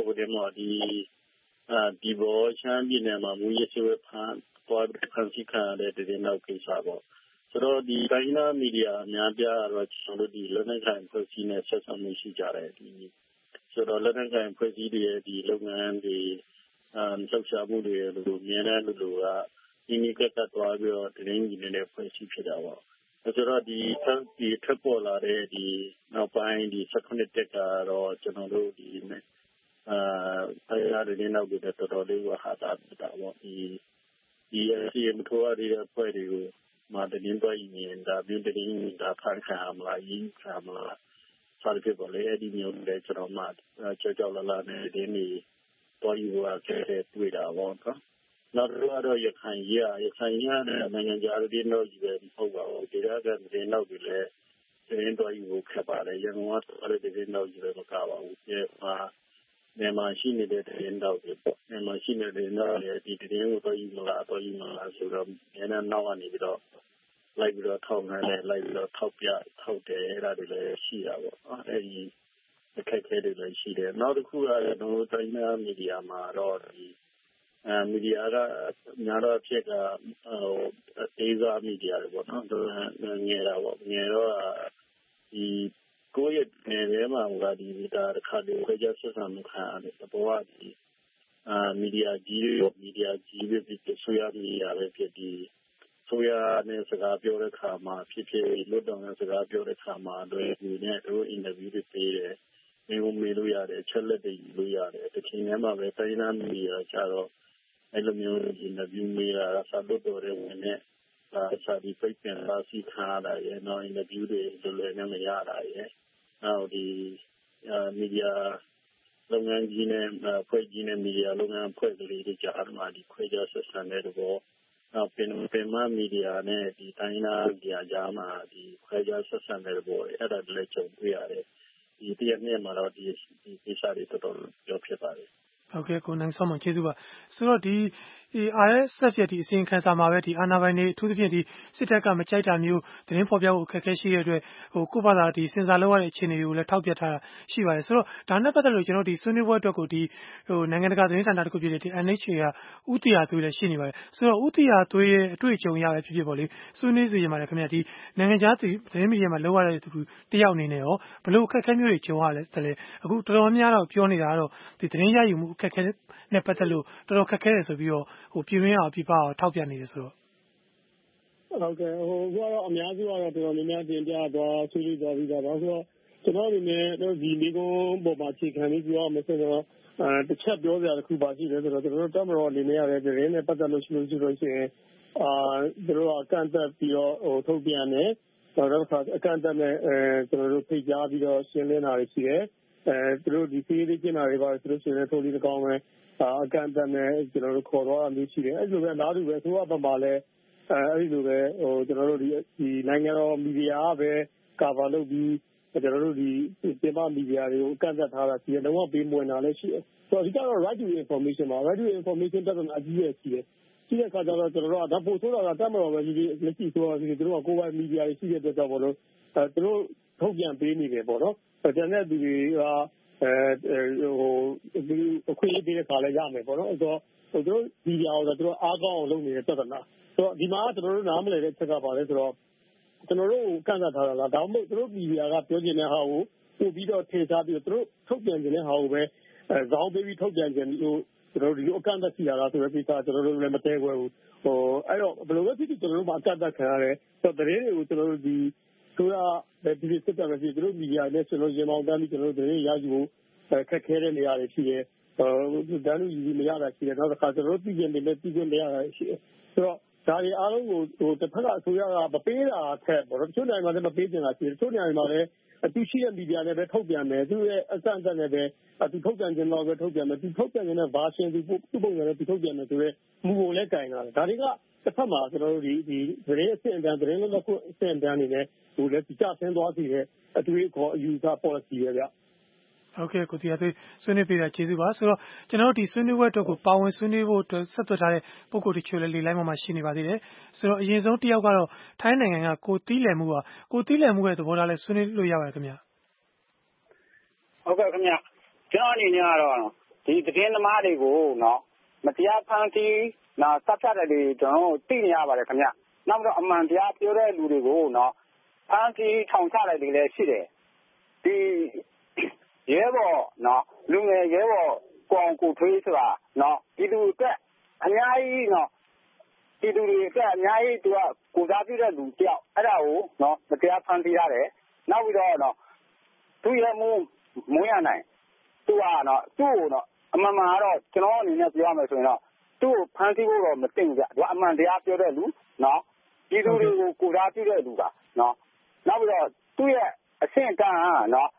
ဘောချမ်းပြည်နယ်မှာမူရစ်ဆွေးဖန်ဆီးခံရတဲ့သတင်းနောက်ကိစ္စပေါ့ဆိုတော့ဒီတိုင်းသားမီဒီယာအများပြားတော့ကျွန်တော်တို့ဒီလက်နက်ကိုင်ဖွဲ့စည်းနဲ့ဆက်ဆံမှုရှိကြတယ်ဒီဆိုတော့လက်နက်ကိုင်ဖွဲ့စည်းတွေဒီလုပ်ငန်းတွေလှုပ်ရှားမှုတွေလိုမြင်တဲ့လူကဒီနေ့ကသွားပြီးတော့သတင်းကြီးနေတဲ့ဖွဲ့စည်းဖြစ်တာပေါ့ဆိုတော့ဒီထပ်ပေါ်လာတဲ့ဒီနောက်ပိုင်းဒီ19တက်ကတော့ကျွန်တော်တို့ဒီအားရတဲ့နောက်ပြီးတော့တော်တော်လေးကဟာတာပေါ့ဒီအမထိုးရတဲ့ဖွဲ့တွေကိုမှာတင်းတွားရင်ဒါပြည်တင်းဒါဖန်ခါမလားယင်းခါမလားစားဖြစ်ပေါ်လေအဲ့ဒီမျိုးတွေကျွန်တော်မှကြောက်လာနေတင်းနေတွားယူရခဲ့တဲ့တွေ့တာပေါ့နော်နောက်တော့ရခိုင်ရတဲ့နိုင်ငံခြားသတင်းတော့ကြီးပဲမဟုတ်ပါဘူးဒေသကသတင်းတော့ကြီးလည်းသတင်းတွားယူဖို့ခက်ပါတယ်ရန်ကုန်ကဆိုတဲ့သတင်းတော့ကြီးပဲမကပါဘူးမြန်မာရှိနေတဲ့သတင်းတော့တွေပေါ့မြန်မာရှိနေတဲ့တော့ဒီသတင်းကိုတော့ယူမလားဆိုတော့နည်းနည်းနောက်ကနေပြီးတော့လိုက်ပြီးတော့ထောက်နိုင်တယ်လိုက်ပြီးတော့ထောက်တယ်အဲ့ဒါတွေလည်းရှိတာပေါ့အဲ့ဒီအခက်အခဲတွေလည်းရှိတယ်နောက်တစ်ခုကကျွန်တော်တို့တိုင်းသားမီဒီယာမှာတော့ဒီမီဒီယာကများတော့ဖြစ်တာအေးစားမီဒီယာတွေပေါ့နော်ငယ်တာပေါ့ငယ်တော့ဒီကိုယ့်ရဲ့နယ်ထဲမှာဒီဒါတစ်ခါတည်းခွဲခြားဆက်ဆံမှုခံရတယ်သဘောကဒီမီဒီယာကြီးပဲဖြစ်ဆိုရမီဒီယာပဲဖြစ်ဒီဆိုရနဲ့စကားပြောတဲ့ခါမှာဖြစ်လွတ်တော်နဲ့စကားပြောတဲ့ခါမှာတွေ့ဒီနဲ့တို့အင်တာဗျူးတွေပေးတယ်မေးလို့ရတယ်ချက်လက်တွေယူလို့ရတယ်တစ်ချိန်တည်းမှာပဲတိုင်းသားမီဒီယာကျတော့အဲ့လိုမျိုးအင်တာဗျူးမေးတာစာလွတ်တော်တွေဝင်နေစာဒီပိတ်ပင်လာစီခါတာရဲ့နောက်အင်တာဗျူးတွေလွယ်နဲ့မရတာရဲ့နောက်ဒီမီဒီယာလုပ်ငန်းကြီးနဲ့ဖွဲ့ကြီးနဲ့မီဒီယာလုပ်ငန်းဖွဲ့ကလေးတွေကြားမှာဒီခွဲခြားဆက်ဆံတဲ့တော့နောက်ပင်မမီဒီယာနဲ့ဒီတိုင်းသားမီဒီယာကြားမှာဒီခွဲခြားဆက်ဆံတဲ့တော့အဲ့ဒါလည်းကြုံတွေ့ရတယ်ဒီတရက်နေ့မှာတော့ဒီကိစ္စတွေတော်တော်ပြောဖြစ်ပါတယ်ဟုတ်ကဲ့ကိုနိုင်ဆောင်မကျေးဇူးပါဆိုတော့ဒီ RSF ရဲ့ဒီအစီရင်ခံစာမှာပဲဒီအာဏာပိုင်တွေအထူးသဖြင့်ဒီစစ်တပ်ကမကြိုက်တာမျိုးသတင်းဖော်ပြဖို့အခက်အခဲရှိတဲ့အတွက်ကိုယ့်ဘာသာဒီစင်စာလောက်ရတဲ့အခြေအနေတွေကိုလည်းထောက်ပြထားတာရှိပါတယ်ဆိုတော့ဒါနဲ့ပတ်သက်လို့ကျွန်တော်ဒီဆွေးနွေးပွဲအတွက်ကိုဒီနိုင်ငံတကာသတင်းဌာနတစ်ခုဖြစ်တဲ့ဒီ NHA ကဦးတီယာသွေးလည်းရှိနေပါတယ်ဆိုတော့ဦးတီယာသွေးရဲ့အတွေ့အကြုံရပဲဖြစ်ပေါ့လေဆွေးနွေးစေချင်ပါတယ်ခင်ဗျဒီနိုင်ငံခြားသတင်းမီဒီယာမှာလောက်ရတဲ့သူတယောက်အနေနဲ့ရောဘယ်လိုအခက်အခဲမျိုးတွေကြုံရလဲအခုတော်တော်များတော့ပြောနေတာကတော့ဒီသတင်းရယူမှုအခက်အခဲနဲ့ပတ်သက်လို့တော်တော်ခက်ခဲတယ်ဆိုပြီးတော့ပြည်တွင်းအောင်ပြပအောင်ထောက်ပြနေတယ်ဆိုတော့ဟုတ်ကဲ့အခုကတော့အများစုကတော့တော်တော်များများတင်ပြသွားဆွေးနွေးသွားပြီးသားပါဆိုတော့ကျွန်တော်အနေနဲ့ဒီမိကုန်းပေါ်မှာအခြေခံပြီးပြောရမယ်ဆိုတော့တစ်ချက်ပြောစရာတစ်ခုပါရှိတယ်ဆိုတော့ကျွန်တော်တို့တမတော်အနေနဲ့ရတယ်သတင်းနဲ့ပတ်သက်လို့ရှိရင်တို့ကအကန့်အသတ်ပြီးတော့ထုတ်ပြန်တယ်တော့အကန့်အသတ်နဲ့ကျွန်တော်တို့ဖိတ်ကြားပြီးတော့ရှင်းလင်းတာတွေရှိတယ်သူတို့ဒီသေးသေးကျင်းတာတွေပါသူတို့ရှင်းလင်းထုတ်ပြီးတကောင်းပဲအကန့်အသတ်နဲ့ကျွန်တော်တို့ခေါ်သွားတာမျိုးရှိတယ်အဲ့လိုပဲလားတူပဲဆိုတော့ဘက်မှာလည်းအဲ့လိုပဲကျွန်တော်တို့ဒီနိုင်ငံတော်မီဒီယာကပဲကာဗာလုပ်ပြီးကျွန်တော်တို့ဒီပြင်ပမီဒီယာတွေကိုအကန့်အသတ်ထားတာရှိတယ်လုံးဝပေးမဝင်တာလည်းရှိတယ်ဆိုတော့ဒီကတော့ right to information ပါ right to information တက်တော့အကြီးရဲ့ရှိတယ်ရှိတဲ့ခါကျတော့ကျွန်တော်တို့ကဒါပို့ဆိုတာကတက်မတော်ပဲဒီလက်ရှိဆိုတော့ဒီတို့ကကိုယ်ပိုင်မီဒီယာတွေရှိတဲ့အတွက်ကြောင့်ပေါ့လို့သူတို့ထုတ်ပြန်ပေးနေတယ်ပေါ့နော်ကျန်တဲ့သူတွေကအခွင့်အရေးပေးတဲ့ခါလည်းရမယ်ပေါ့နော်အဲ့တော့သူတို့မီဒီယာကိုသူတို့အားကောင်းအောင်လုပ်နေတဲ့ပြဿနာဆိုတော့ဒီမှာကျွန်တော်တို့နားမလည်တဲ့ချက်ကပါလဲဆိုတော့ကျွန်တော်တို့ကန့်သတ်ထားတာလားဒါမှမဟုတ်သူတို့မီဒီယာကပြောချင်တဲ့ဟာကိုပို့ပြီးတော့ထည့်ထားပြီးတော့သူတို့ထုတ်ပြန်နေတဲ့ဟာကိုပဲဇောင်းပေးပြီးထုတ်ပြန်ကြလို့ကျွန်တော်တို့ဒီလိုအကန့်အသတ်ရှိတာလားဆိုတဲ့ကိစ္စကျွန်တော်တို့လည်းမတဲခွဲဘူးအဲ့တော့ဘယ်လိုပဲဖြစ်ဖြစ်ကျွန်တော်တို့မှာအကန့်အသတ်ခံရတယ်ဆိုတော့သတင်းတွေကိုကျွန်တော်တို့ဒီဆိုတော့ဒီစစ်တပ်ပဲဖြစ်သူတို့မီဒီယာနဲ့ကျွန်တော်ရေမောင်တန်းပြီးကျွန်တော်တို့သတင်းရယူဖို့ခက်ခဲတဲ့နေရာတွေရှိတယ်တန်းလူယူမရတာရှိတယ်နောက်တစ်ခါကျွန်တော်တို့ပြည်ပြင်နဲ့ပြည်ခွင့်မရတာရှိတယ်ဆိုတော့ဒါတွေအားလုံးကိုတစ်ဖက်ကအစိုးရကမပေးတာထက်ပေါ့နော်တချို့နိုင်ငံမှာလည်းမပေးချင်တာရှိတယ်တချို့နိုင်ငံမှာလည်းသူရှိတဲ့မီဒီယာနဲ့ပဲထုတ်ပြန်မယ်သူရဲ့အစအဆက်နဲ့ပဲသူထုတ်ပြန်ခြင်းတော့ပဲထုတ်ပြန်မယ်သူထုတ်ပြန်နေတဲ့ version သူပုံစံနဲ့သူထုတ်ပြန်မယ်ဆိုတော့မူကိုလည်းကင်လာတယ်ဒါတွေကတစ်ဖက်မှာကျွန်တော်တို့ဒီသတင်းအဆင့်အတန်းသတင်းလို့အဆင့်အတန်းနေနဲ့ဟိုလည်းကြဆင်းသွားစီတဲ့အတွေ့အခေါ်အယူဆ policy ရဲ့ဗျဟုတ်ကဲ့ကိုတီယာသွေးဆွေးနွေးပေးတာကျေးဇူးပါဆိုတော့ကျွန်တော်တို့ဒီဆွေးနွေးပွဲအတွက်ကိုပါဝင်ဆွေးနွေးဖို့အတွက်ဆက်သွယ်ထားတဲ့ပုဂ္ဂိုလ်တချို့လည်းလေလိုင်းပေါ်မှာရှိနေပါသေးတယ်ဆိုတော့အရင်ဆုံးတစ်ယောက်ကတော့ထိုင်းနိုင်ငံကကိုတီးလည်မှုပါကိုတီးလည်မှုရဲ့သဘောထားလဲဆွေးနွေးလို့ရပါတယ်ခင်ဗျဟုတ်ကဲ့ခင်ဗျကျွန်တော်အနေနဲ့ကတော့ဒီသတင်းသမားတွေကိုနော်မတရားဖန်တီးနော်တပ်ဖြတ်တယ်တွေကျွန်တော်သိနေရပါတယ်ခင်ဗျနောက်တော့အမှန်တရားပြောတဲ့လူတွေကိုနော်ဖန်တီးထောင်ချလိုက်တယ်လည်းရှိတယ်ဒီရဲဘော်နော်လူငယ်ရဲဘော်ကိုအောင်ကိုထွေးဆိုတာနော်ဒီလူအတွက်အများကြီးနော်ဒီလူတွေအတွက်အများကြီးသူကကိုစားပြုတဲ့လူတယောက်အဲ့ဒါကိုနော်မတရားဖန်တီးရတယ်နောက်ပြီးတော့နော်သူရဲ့မွေးရနိုင်သူကနော်သူ့ကိုနော်အမှန်မှန်ကတော့ကျွန်တော်အနေနဲ့ပြောရမယ်ဆိုရင်တော့သူ့ကိုဖန်တီးဖို့တော့မသိဘူးကြသူကအမှန်တရားပြောတဲ့လူနော်ဒီလူတွေကိုကိုစားပြုတဲ့လူပါနော်နောက်ပြီးတော့သူ့ရဲ့အဆင့်အတန်းကနော်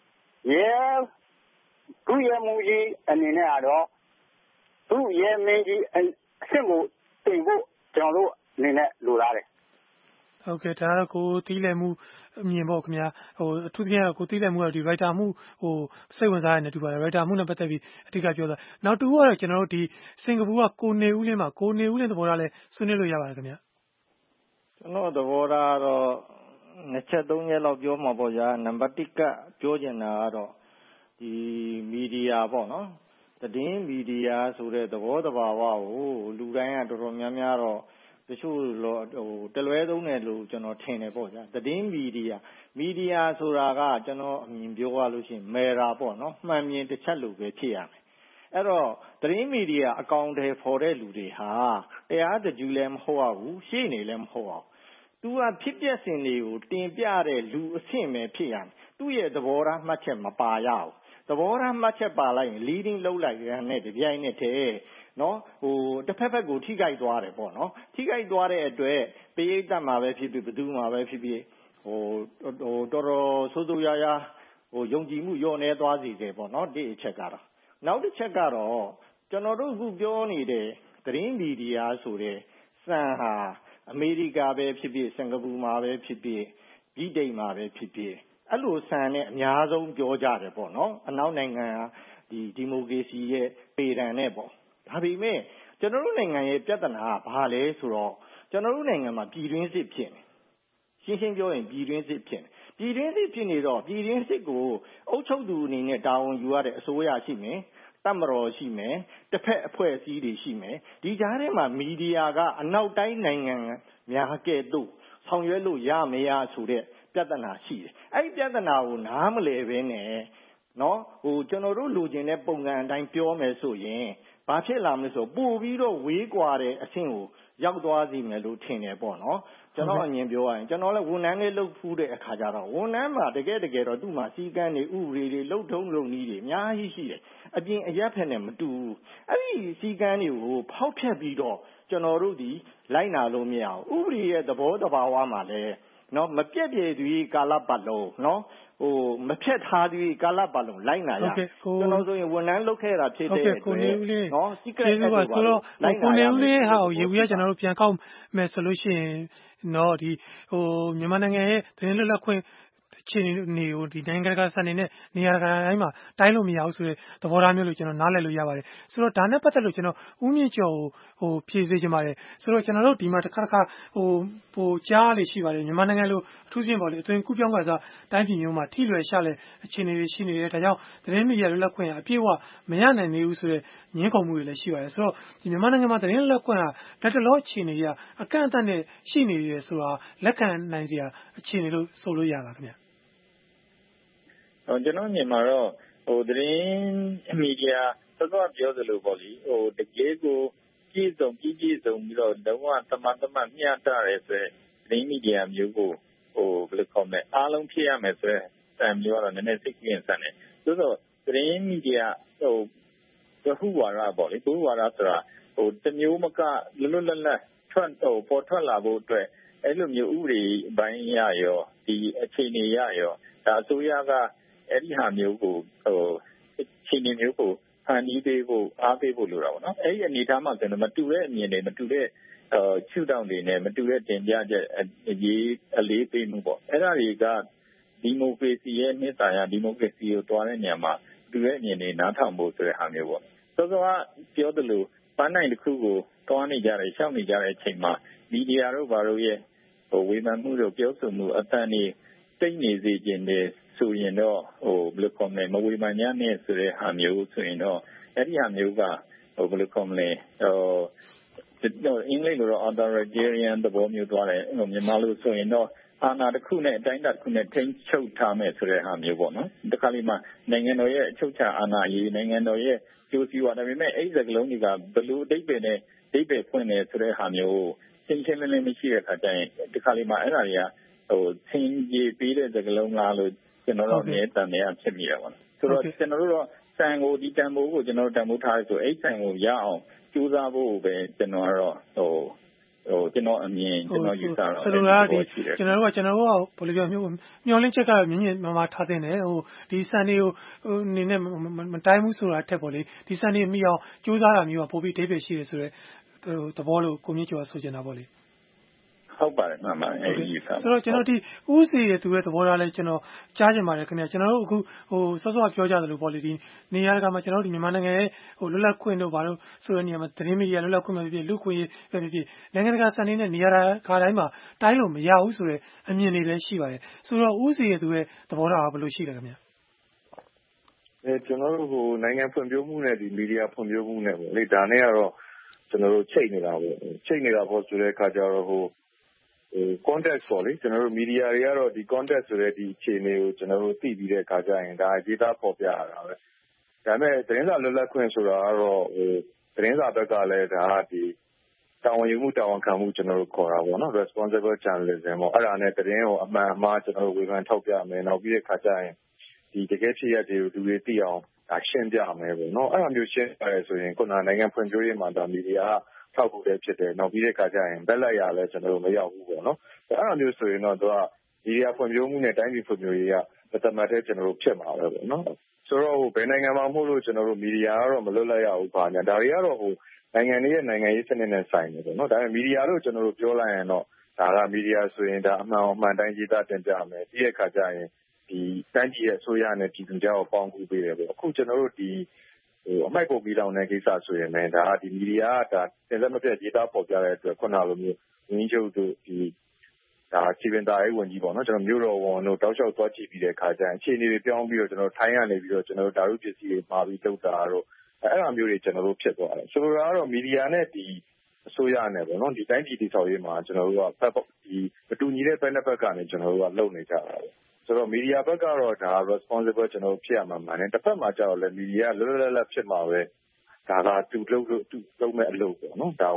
သူ့ရဲ့မူကြီးအနေနဲ့ကတော့သူ့ရဲ့မင်းကြီးအဆင့်ကိုတင်ဖို့ကျွန်တော်တို့အနေနဲ့လိုလားတယ်ဟုတ်ကဲ့ဒါကတော့ကိုတီးလည်မှုအမြင်ပေါ့ခင်ဗျာဟိုအထူးသဖြင့်ကိုတီးလည်မှုကဒီ writer မှုဟိုစိတ်ဝင်စားရနေတူပါတယ် writer မှုနဲ့ပတ်သက်ပြီးအဓိကပြောတာနောက်တူကတော့ကျွန်တော်တို့ဒီစင်ကာပူကကိုနေဦးလင်းမှာကိုနေဦးလင်းသဘောထားလဲဆွေးနွေးလို့ရပါတယ်ခင်ဗျာကျွန်တော်သဘောထားတော့နှစ်ချက်သုံးချက်လောက်ပြောမှာပေါ့ဗျာနံပါတ်1ကပြောချင်တာကတော့ဒီမီဒီယာပေါ့နော်သတင်းမီဒီယာဆိုတဲ့သဘောတဘာဝကိုလူတိုင်းကတော်တော်များများတော့တချို့တလွဲသုံးတယ်လို့ကျွန်တော်ထင်တယ်ပေါ့ဗျာသတင်းမီဒီယာဆိုတာကကျွန်တော်အမြင်ပြောရလို့ရှိရင်မယ်ရာပေါ့နော်မှန်မြင်တစ်ချက်လို့ပဲဖြစ်ရမယ်အဲ့တော့သတင်းမီဒီယာအကောင့်တွေဖော်တဲ့လူတွေဟာတရားတကြူလည်းမဟုတ်ပါဘူးရှေ့နေလည်းမဟုတ်ပါဘူးသူကဖြစ်ပျက်စဉ်တွေကိုတင်ပြတဲ့လူအဆင့်ပဲဖြစ်ရမယ်သူ့ရဲ့သဘောထားမှတ်ချက်မပါရဘူးသဘောထားမှတ်ချက်ပါလိုက်ရင် leading လုပ်လိုက်ရတဲ့ကြပြိုင်နဲ့တည်းနော်ဟိုတစ်ဖက်ကိုထိခိုက်သွားတယ်ပေါ့နော်ထိခိုက်သွားတဲ့အတွက်ပရိသတ်မှာပဲဖြစ်ဖြစ်ဘယ်သူမှာပဲဖြစ်ဖြစ်ဟိုတော်တော်ဆိုးဆိုးရွားရွားဟိုယုံကြည်မှုလျော့နေသွားစေတယ်ပေါ့နော်ဒီအချက်ကတော့နောက်တစ်ချက်ကတော့ကျွန်တော်တို့အခုပြောနေတဲ့သတင်းမီဒီယာဆိုတဲ့စံဟာအမေရိကပဲဖြစ်ဖြစ်စင်ကာပူမှာပဲဖြစ်ဖြစ်ဗြိတိန်မှာပဲဖြစ်ဖြစ်အဲ့လိုစံနဲ့အများဆုံးပြောကြတယ်ပေါ့နော်အနောက်နိုင်ငံကဒီမိုကရေစီရဲ့ပေတံနဲ့ပေါ့ဒါပေမဲ့ကျွန်တော်တို့နိုင်ငံရဲ့ပြဿနာကဘာလဲဆိုတော့ကျွန်တော်တို့နိုင်ငံမှာပြည်တွင်းစစ်ဖြစ်နေရှင်းပြောရင်ပြည်တွင်းစစ်ဖြစ်နေတော့ပြည်တွင်းစစ်ကိုအုပ်ချုပ်သူအနေနဲ့တာဝန်ယူရတဲ့အစိုးရရှိမယ်တပ်မတော်ရှိမယ်တစ်ဖက်အဖွဲ့အစည်းတွေရှိမယ်ဒီကြားထဲမှာမီဒီယာကအနောက်တိုင်းနိုင်ငံများကဲ့သို့ဆောင်ရွက်လို့ရမရဆိုတဲ့ပြဿနာရှိတယ်အဲ့ဒီပြဿနာကိုနားမလည်ဘဲနဲ့နော်ဟိုကျွန်တော်တို့လိုချင်တဲ့ပုံစံအတိုင်းပြောမယ်ဆိုရင်ဘာဖြစ်လာမလဲဆိုပို့ပြီးတော့ဝေးကွာတဲ့အဆင့်ကိုရောက်သွားစေမယ်လို့ထင်တယ်ပေါ့နော်ကျွန်တော်အမြင်ပြောရရင်ကျွန်တော်လည်းဝန်ထမ်းလေးလုပ်ဖူးတဲ့အခါကျတော့ဝန်ထမ်းမှာတကယ်တော့သူ့မှာစီကံတွေဥပဒေတွေလုံထုံးလုံနည်းတွေအများကြီးရှိတယ်အပြင်အရက်ဖက်နဲ့မတူဘူးအဲ့ဒီစီကံတွေကိုဖောက်ဖျက်ပြီးတော့ကျွန်တော်တို့ဒီလိုက်နာလို့မရဘူးဥပဒေရဲ့သဘောတဘာဝမှာလည်းနော်မပြည့်ပြည့်သူကာလပတ်လုံးနော်မဖြတ်ထားသည်ကာလပတ်လုံးလိုက်နာရကျွန်တော်ဆိုရင်ဝန်ထမ်းလုပ်ခဲ့တာဖြစ်တဲ့ကိုနေဦးလေးနော်စီကံတွေဆိုတော့ကိုနေဦးလေးဟာရေဘူးရကျွန်တော်တို့ပြန်ကောက်မယ်ဆိုလို့ရှိရင်နော်ဒီမြန်မာနိုင်ငံရဲ့သတင်းလွတ်လပ်ခွင့်အခြေအနေကိုဒီနိုင်ငံကစံနေနဲ့နေရာတိုင်းမှာတိုင်းလို့မရဘူးဆိုတဲ့သဘောထားမျိုးလို့ကျွန်တော်နားလည်လို့ရပါတယ်ဆိုတော့ဒါနဲ့ပတ်သက်လို့ကျွန်တော်ဦးမြင့်ကျော်ကိုဖြည့်စေချင်ပါတယ်ဆိုတော့ကျွန်တော်တို့ဒီမှာတစ်ခါကြားလေရှိပါတယ်မြန်မာနိုင်ငံလိုအထူးသဖြင့်ပေါ့လေအသွင်ကူးပြောင်းကစားတိုင်းပြည်မျိုးမှာထိလွယ်ရှလွယ်အခြေအနေတွေရှိနေတယ်ဒါကြောင့်သတင်းမီဒီယာလွတ်လပ်ခွင့်အပြည့်အဝမရနိုင်သေးဘူးဆိုတဲ့ညှင်းခုန်မှုတွေလည်းရှိပါတယ်ဆိုတော့ဒီမြန်မာနိုင်ငံမှာသတင်းလွတ်လပ်ခွင့်ဟာလက်တလောအခြေအနေကအကန့်အသတ်နဲ့ရှိနေတယ်ဆိုတာလက်ခံနိုင်စရာအခြေအနေလို့ဆိုလို့ရလားခင်ဗျကျွန်တော်မြင်မှာတော့သတင်းမီဒီယာသောပြောသလိုပေါ့လေတကယ်ကိုပြည့်စုံပြီးတော့လုံးဝသမမျှတရဲဆိုသတင်းမီဒီယာမျိုးကိုဘယ်လိုခေါ်မလဲအားလုံးဖြစ်ရမယ်ဆိုတဲ့မျိုးကတော့နည်းနည်းစိတ်ကူးရင်ဆန်တယ်သို့တော့သတင်းမီဒီယာဘဟုဝါဒပေါ့လေဘဟုဝါဒဆိုတာတမျိုးမကလွတ်လပ်ပေါ်ထွက်လာဖို့အတွက်အဲ့လိုမျိုးဥပဒေပိုင်းရရောဒီအခြေအနေရရောဒါအစိုးရကအဲ့ဒီဟာမျိုးကိုအခြေအနေမျိုးကိုဖန်တီးပေးဖို့အားပေးဖို့လိုတာပေါ့နော်အဲ့ဒီအနေထားမှာဆိုတော့မတူတဲ့အမြင်တွေမတူတဲ့ရှုထောင့်တွေနဲ့မတူတဲ့တင်ပြချက်အလေးပေးမှုပေါ့အဲ့ဒါတွေကဒီမိုကရေစီရဲ့နှစ်သာရဒီမိုကရေစီကိုတွားတဲ့နေရာမှာတူတဲ့အမြင်တွေနားထောင်ဖို့ဆိုတဲ့ဟာမျိုးပေါ့စောစောကပြောသလိုပန်းနိုင်တစ်ခုကိုတွားနေကြတယ်ရှောက်နေကြတဲ့အချိန်မှာမီဒီယာတို့ဘာလို့ရဲ့ဝေဖန်မှုတို့ပြောဆိုမှုအတန်တွေတိတ်နေစေခြင်းတွေဆိုရင်တော့ဘယ်လိုခေါ်မလဲမဝေမှန်ညနဲ့ဆိုတဲ့ဟာမျိုးဆိုရင်တော့အဲ့ဒီဟာမျိုးကဘယ်လိုခေါ်မလဲအင်္ဂလိပ်လိုတော့ authoritarian သဘောမျိုးသွားတယ်မြန်မာလိုဆိုရင်တော့အာဏာတစ်ခုနဲ့အတိုင်းအတာတစ်ခုနဲ့ထိန်းချုပ်ထားမယ်ဆိုတဲ့ဟာမျိုးပေါ့နော်ဒီခါလေးမှာနိုင်ငံတော်ရဲ့အချုပ်အခြာအာဏာရေးနိုင်ငံတော်ရဲ့ကျိုးစီးပွားဒါပေမဲ့အဲ့ဒီစကားလုံးတွေကဘယ်လိုအဓိပ္ပာယ်နဲ့အဓိပ္ပာယ်ဖွင့်နေဆိုတဲ့ဟာမျိုးရှင်းရှင်းလင်းလင်းမရှိတဲ့အခါကျရင်ဒီခါလေးမှာအဲ့ဒါတွေကသင်ကြီးပေးတဲ့စကားလုံးလားလို့ကျွန်တော်တို့အမြဲတမ်းဖြစ်မိရပါတော့ဆိုတော့ကျွန်တော်တို့တော့စံကိုဒီတန်ဖိုးကိုကျွန်တော်တို့တန်ဖိုးထားရဆိုအဲ့စံကိုရအောင်ကြိုးစားဖို့ပဲကျွန်တော်ကတော့ကျွန်တော်အမြင်ကျွန်တော်ယူဆတော့ဆိုတော့ဒီကျွန်တော်တို့ကဘယ်လိုပြောမျောလင်းချက်ကတော့မြင့်မာထားတဲ့တယ်ဒီစံတွေကိုအနေနဲ့မတိုင်းဘူးဆိုတာထက်ပေါ့လေဒီစံတွေမိအောင်ကြိုးစားတာမျိုးကပိုပြီးအဓိပ္ပာယ်ရှိတယ်ဆိုတော့သဘောလို့ကိုမြင့်ကျော်ဆိုချင်တာပေါ့လေဟုတ်ပါတယ်မှန်ပါတယ်အဲ့ဒီဆိုတော့ကျွန်တော်ဒီဥစီရဲ့သူရဲ့သဘောထားလဲကျွန်တော်ကြားချင်ပါတယ်ခင်ဗျာကျွန်တော်တို့အခုစောစောပြောကြသလိုပေါ့လေဒီနေရာကမှာကျွန်တော်တို့ဒီမြန်မာနိုင်ငံရဲ့လွတ်လပ်ခွင့်တို့ဘာလို့ဆိုတဲ့နေရာမှာသတင်းမီဒီယာလွတ်လပ်ခွင့်ပဲဖြစ်လူခွင့်ပဲဖြစ်နိုင်ငံတကာစံနေနဲ့နေရာခါတိုင်းမှာတိုင်းလို့မရဘူးဆိုတဲ့အမြင်တွေလည်းရှိပါတယ်ဆိုတော့ဥစီရဲ့သူရဲ့သဘောထားကဘယ်လိုရှိလဲခင်ဗျာကျွန်တော်တို့နိုင်ငံဖွံ့ဖြိုးမှုနဲ့ဒီမီဒီယာဖွံ့ဖြိုးမှုနဲ့ပေါ့လေဒါနဲ့ကတော့ကျွန်တော်တို့ချိတ်နေတာပေါ့ဆိုတဲ့အခါကျတော့context ပေါ့လေကျွန်တော်တို့ media တွေကတော့ဒီ context ဆိုတဲ့ဒီအခြေအနေကိုကျွန်တော်တို့သိပြီးတဲ့အခါကျရင်ဒါရေးသားဖော်ပြရတာပဲဒါပေမဲ့သတင်းစာလွတ်လပ်ခွင့်ဆိုတာကတော့သတင်းစာဘက်ကလည်းဒါဒီတာဝန်ယူမှုတာဝန်ခံမှုကျွန်တော်တို့ခေါ်တာပေါ့နော် responsible journalism ပေါ့အဲ့ဒါနဲ့သတင်းကိုအမှန်အမှားကျွန်တော်တို့ဝေဖန်ထောက်ပြမယ်နောက်ပြီးတဲ့အခါကျရင်ဒီတကယ်ဖြစ်ရတဲ့လူတွေသိအောင်ဒါရှင်းပြမယ်ပေါ့နော်အဲ့လိုမျိုးရှင်းပြရဲဆိုရင်ခုနနိုင်ငံဖွံ့ဖြိုးရေးမှာဒါမီဒီယာထောက်ကူတဲ့ဖြစ်တယ်နောက်ပြီးတဲ့အခါကျရင်ဘက်လက်ရလဲကျွန်တော်တို့မရောက်ဘူးပေါ့နော်အဲ့လိုမျိုးဆိုရင်တော့သူကမီဒီယာဖွံ့ဖြိုးမှုနဲ့တိုင်းပြည်ဖွံ့ဖြိုးရေးကတမတ်တဲ့ကျွန်တော်တို့ဖြစ်မှာပဲပေါ့နော်ဆိုတော့ဘယ်နိုင်ငံမှာမဟုတ်လို့ကျွန်တော်တို့မီဒီယာကတော့မလွတ်လပ်ရဘူးပါညာဒါတွေကတော့နိုင်ငံရဲ့နိုင်ငံရေးစနစ်နဲ့ဆိုင်တယ်ပေါ့နော်ဒါပေမဲ့မီဒီယာလို့ကျွန်တော်တို့ပြောလိုက်ရင်တော့ဒါကမီဒီယာဆိုရင်ဒါအမှန်တိုင်းရေးသားတင်ပြမယ်ပြီးတဲ့အခါကျရင်ဒီတိုင်းပြည်ရဲ့အစိုးရနဲ့ပြည်သူကြားကိုပေါင်းကူးပေးတယ်ပေါ့အခုကျွန်တော်တို့ဒီအမိုက်ပုံပြီးလောင်တဲ့ကိစ္စဆိုရင်လည်းဒါဒီမီဒီယာကဒါတင်ဆက်မပြတ်ရေးသားပေါ်ပြတဲ့အတွက်ခုနလိုမျိုးဝင်းချုပ်တို့ဒီဒါစီဗင်တာရေးဝန်ကြီးပေါ့နော်ကျွန်တော်မြို့တော်ဝန်တို့တောက်လျှောက်သွားကြည့်ပြီးတဲ့အခါကျရင်အခြေအနေတွေပြောင်းပြီးတော့ကျွန်တော်ထိုင်းကနေပြီးတော့ကျွန်တော်ဓာတ်ရုပ်ပစ္စည်းတွေမှာပြီးတုတ်တာတို့အဲ့လိုမျိုးတွေကျွန်တော်တို့ဖြစ်သွားတယ်ဆိုလိုတာကတော့မီဒီယာနဲ့ဒီအစိုးရနဲ့ပေါ့နော်ဒီတိုင်းပြည်တည်ဆောက်ရေးမှာကျွန်တော်တို့ကဒီမတူညီတဲ့ဘက်နှစ်ဘက်ကနေကျွန်တော်တို့ကလုပ်နေကြတာပဲဆိုတော့မီဒီယာဘက်ကတော့ဒါ responsible ကျွန်တော်တို့ဖြစ်ရမှာမှန်တယ်တစ်ဖက်မှာကျတော့လည်းမီဒီယာလွတ်လပ်ဖြစ်မှာပဲဒါကသူလုပ်မဲ့အလုပ်ပေါ့နော်ဒါကို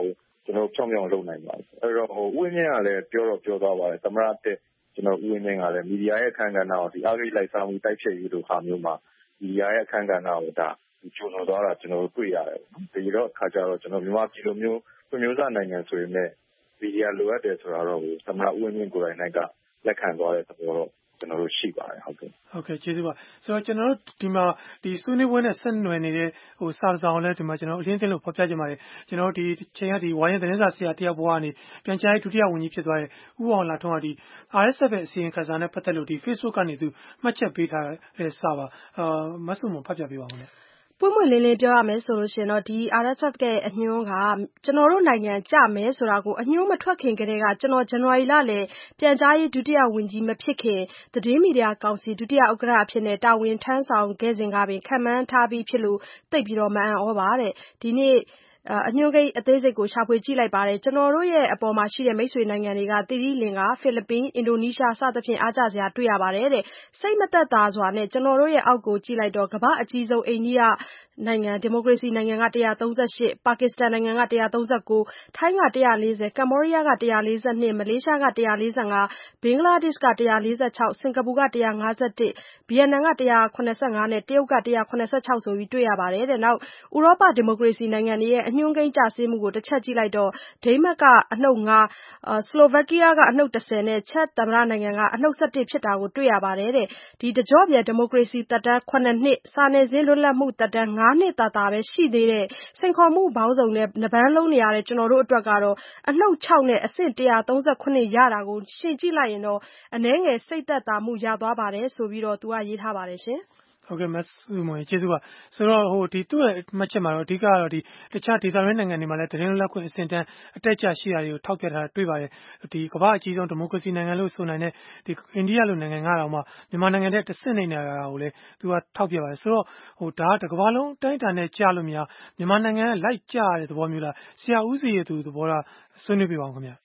ကျွန်တော်ဖြောင်းဖြောင်းလုပ်နိုင်ပါတယ်အဲ့တော့ဦးဝင်းမြင့်ကလည်းပြောသွားပါတယ်သမရတဲ့ကျွန်တော်ဦးဝင်းမြင့်ကလည်းမီဒီယာရဲ့အခန်းကဏ္ဍကိုဒီအဂိတ်လိုက်စားမှုတိုက်ဖျက်ရေးလိုဟာမျိုးမှာမီဒီယာရဲ့အခန်းကဏ္ဍကိုဒါကျိုးတော်သွားတာကျွန်တော်တွေ့ရတယ်ပေါ့ဒီတော့အခါကျတော့ကျွန်တော်မြန်မာပြည်လိုမျိုးဖွံ့ဖြိုးစနိုင်ငံဆိုရင်လည်းမီဒီယာလိုအပ်တယ်ဆိုတာတော့သမရဦးဝင်းမြင့်ကိုယ်တိုင်ကလက်ခံသွားတဲ့သဘောတော့ကျွန်တော်တို့ရှိပါတယ်ဟုတ်ကဲ့ကျေးဇူးပါဆိုတော့ကျွန်တော်တို့ဒီမှာဒီဆွေးနွေးပွဲနဲ့ဆက်နွယ်နေတဲ့စာဆောင်လည်းဒီမှာကျွန်တော်အလင်းသင်းလို့ဖော်ပြချင်ပါတယ်ကျွန်တော်ဒီချိန်ကဒီဝိုင်းသတင်းစာဆရာတယောက်ဘဝကနေပြန်ကြားရေးဒုတိယဝန်ကြီးဖြစ်သွားတဲ့ဦးအောင်လာထွန်းကဒီ RSF ရဲ့အစီရင်ခံစာနဲ့ပတ်သက်လို့ဒီ Facebook ကနေသူမှတ်ချက်ပေးထားတဲ့စာပါမဆုမဖတ်ပြပေးပါဦးနဲ့ပွင့်ပွင့်လင်းလင်းပြောရမယ်ဆိုလို့ရှိရင်တော့ဒီ RSF ရဲ့အညွှန်းကကျွန်တော်တို့နိုင်ငံကြမယ်ဆိုတာကိုအညွှန်းမထွက်ခင်ကတည်းကကျွန်တော်ဇန်နဝါရီလလယ်ပြန်ကြားရေးဒုတိယဝန်ကြီးမဖြစ်ခင်သတင်းမီဒီယာကောင်စီဒုတိယဥက္ကဋ္ဌအဖြစ်နဲ့တာဝန်ထမ်းဆောင်ခဲ့စဉ်ကပင်ခံမှန်းထားပြီးဖြစ်လို့သိပ်ပြီးတော့မအံ့ဩပါတဲ့ဒီနေ့အညွှန်းကိန်းအသေးစိတ်ကိုရှာဖွေကြည့်လိုက်ပါတယ်ကျွန်တော်တို့ရဲ့အပေါ်မှာရှိတဲ့မိတ်ဆွေနိုင်ငံတွေကသီရိလင်္ကာဖိလစ်ပင်းအင်ဒိုနီးရှားစသဖြင့်အားကျစရာတွေ့ရပါတယ်တဲ့စိတ်မသက်သာစွာနဲ့ကျွန်တော်တို့ရဲ့အောက်ကိုကြည့်လိုက်တော့ကမ္ဘာအကြီးဆုံးအိန္ဒိယနိုင်ငံဒီမိုကရေစီနိုင်ငံက138ပါကစ္စတန်နိုင်ငံက139ထိုင်းက140ကမ္ဘောဒီးယားက142မလေးရှားက145ဘင်္ဂလားဒေ့ရှ်က146စင်ကာပူက151ဗီယက်နမ်က185နဲ့တရုတ်က186ဆိုပြီးတွေ့ရပါတယ်တဲ့နောက်ဥရောပဒီမိုကရေစီနိုင်ငံတွေရဲ့အညွှန်းကိန်းကျဆင်းမှုကိုတစ်ချက်ကြည့်လိုက်တော့ဒိန်းမတ်ကအနှုတ်9စလိုဗက်ကီးယားကအနှုတ်10နဲ့ချက်သမ္မတနိုင်ငံကအနှုတ်17ဖြစ်တာကိုတွေ့ရပါတယ်တဲ့ဒီတကြော့ပြန်ဒီမိုကရေစီသက်တမ်း9နှစ်စာနယ်ဇင်းလွတ်လပ်မှုသက်တမ်း9နှစ်သာသာပဲရှိသေးတဲ့စိန်ခေါ်မှုပေါင်းစုံနဲ့နှပန်းလုံးနေရတဲ့ကျွန်တော်တို့အတွက်ကတော့အနှုတ်6နဲ့အဆင့်138ရတာကိုရှင်းကြည့်လိုက်ရင်တော့အနည်းငယ်စိတ်သက်သာမှုရသွားပါတယ်ဆိုပြီးတော့သူကရေးထားပါတယ်ရှင်ဟုတ်ကဲ့မဆုမွန်ကျေးဇူးပါဆိုတော့ဒီသူ့ရဲ့မှတ်ချက်မှာတော့အဓိကတော့ဒီတခြားဒေသရင်းနိုင်ငံတွေမှာလည်းသတင်းလွတ်လပ်ခွင့်အဆင့်တန်းအတက်အကျရှိတာတွေကိုထောက်ပြထားတာတွေ့ပါတယ်ဒီကမ္ဘာအကြီးဆုံးဒီမိုကရေစီနိုင်ငံလို့ဆိုနိုင်တဲ့ဒီအိန္ဒိယလိုနိုင်ငံကတော့မှမြန်မာနိုင်ငံတဲ့တစ်ဆင့်နေတာကိုလည်းသူကထောက်ပြပါတယ်ဆိုတော့ဒါကကမ္ဘာလုံးတိုင်းတာနဲ့ကြားလို့များမြန်မာနိုင်ငံကလိုက်ကြရတဲ့သဘောမျိုးလားဆရာဦးစီရဲ့သူသဘောထားဆွေးနွေးပြပါဦးခင်ဗျာ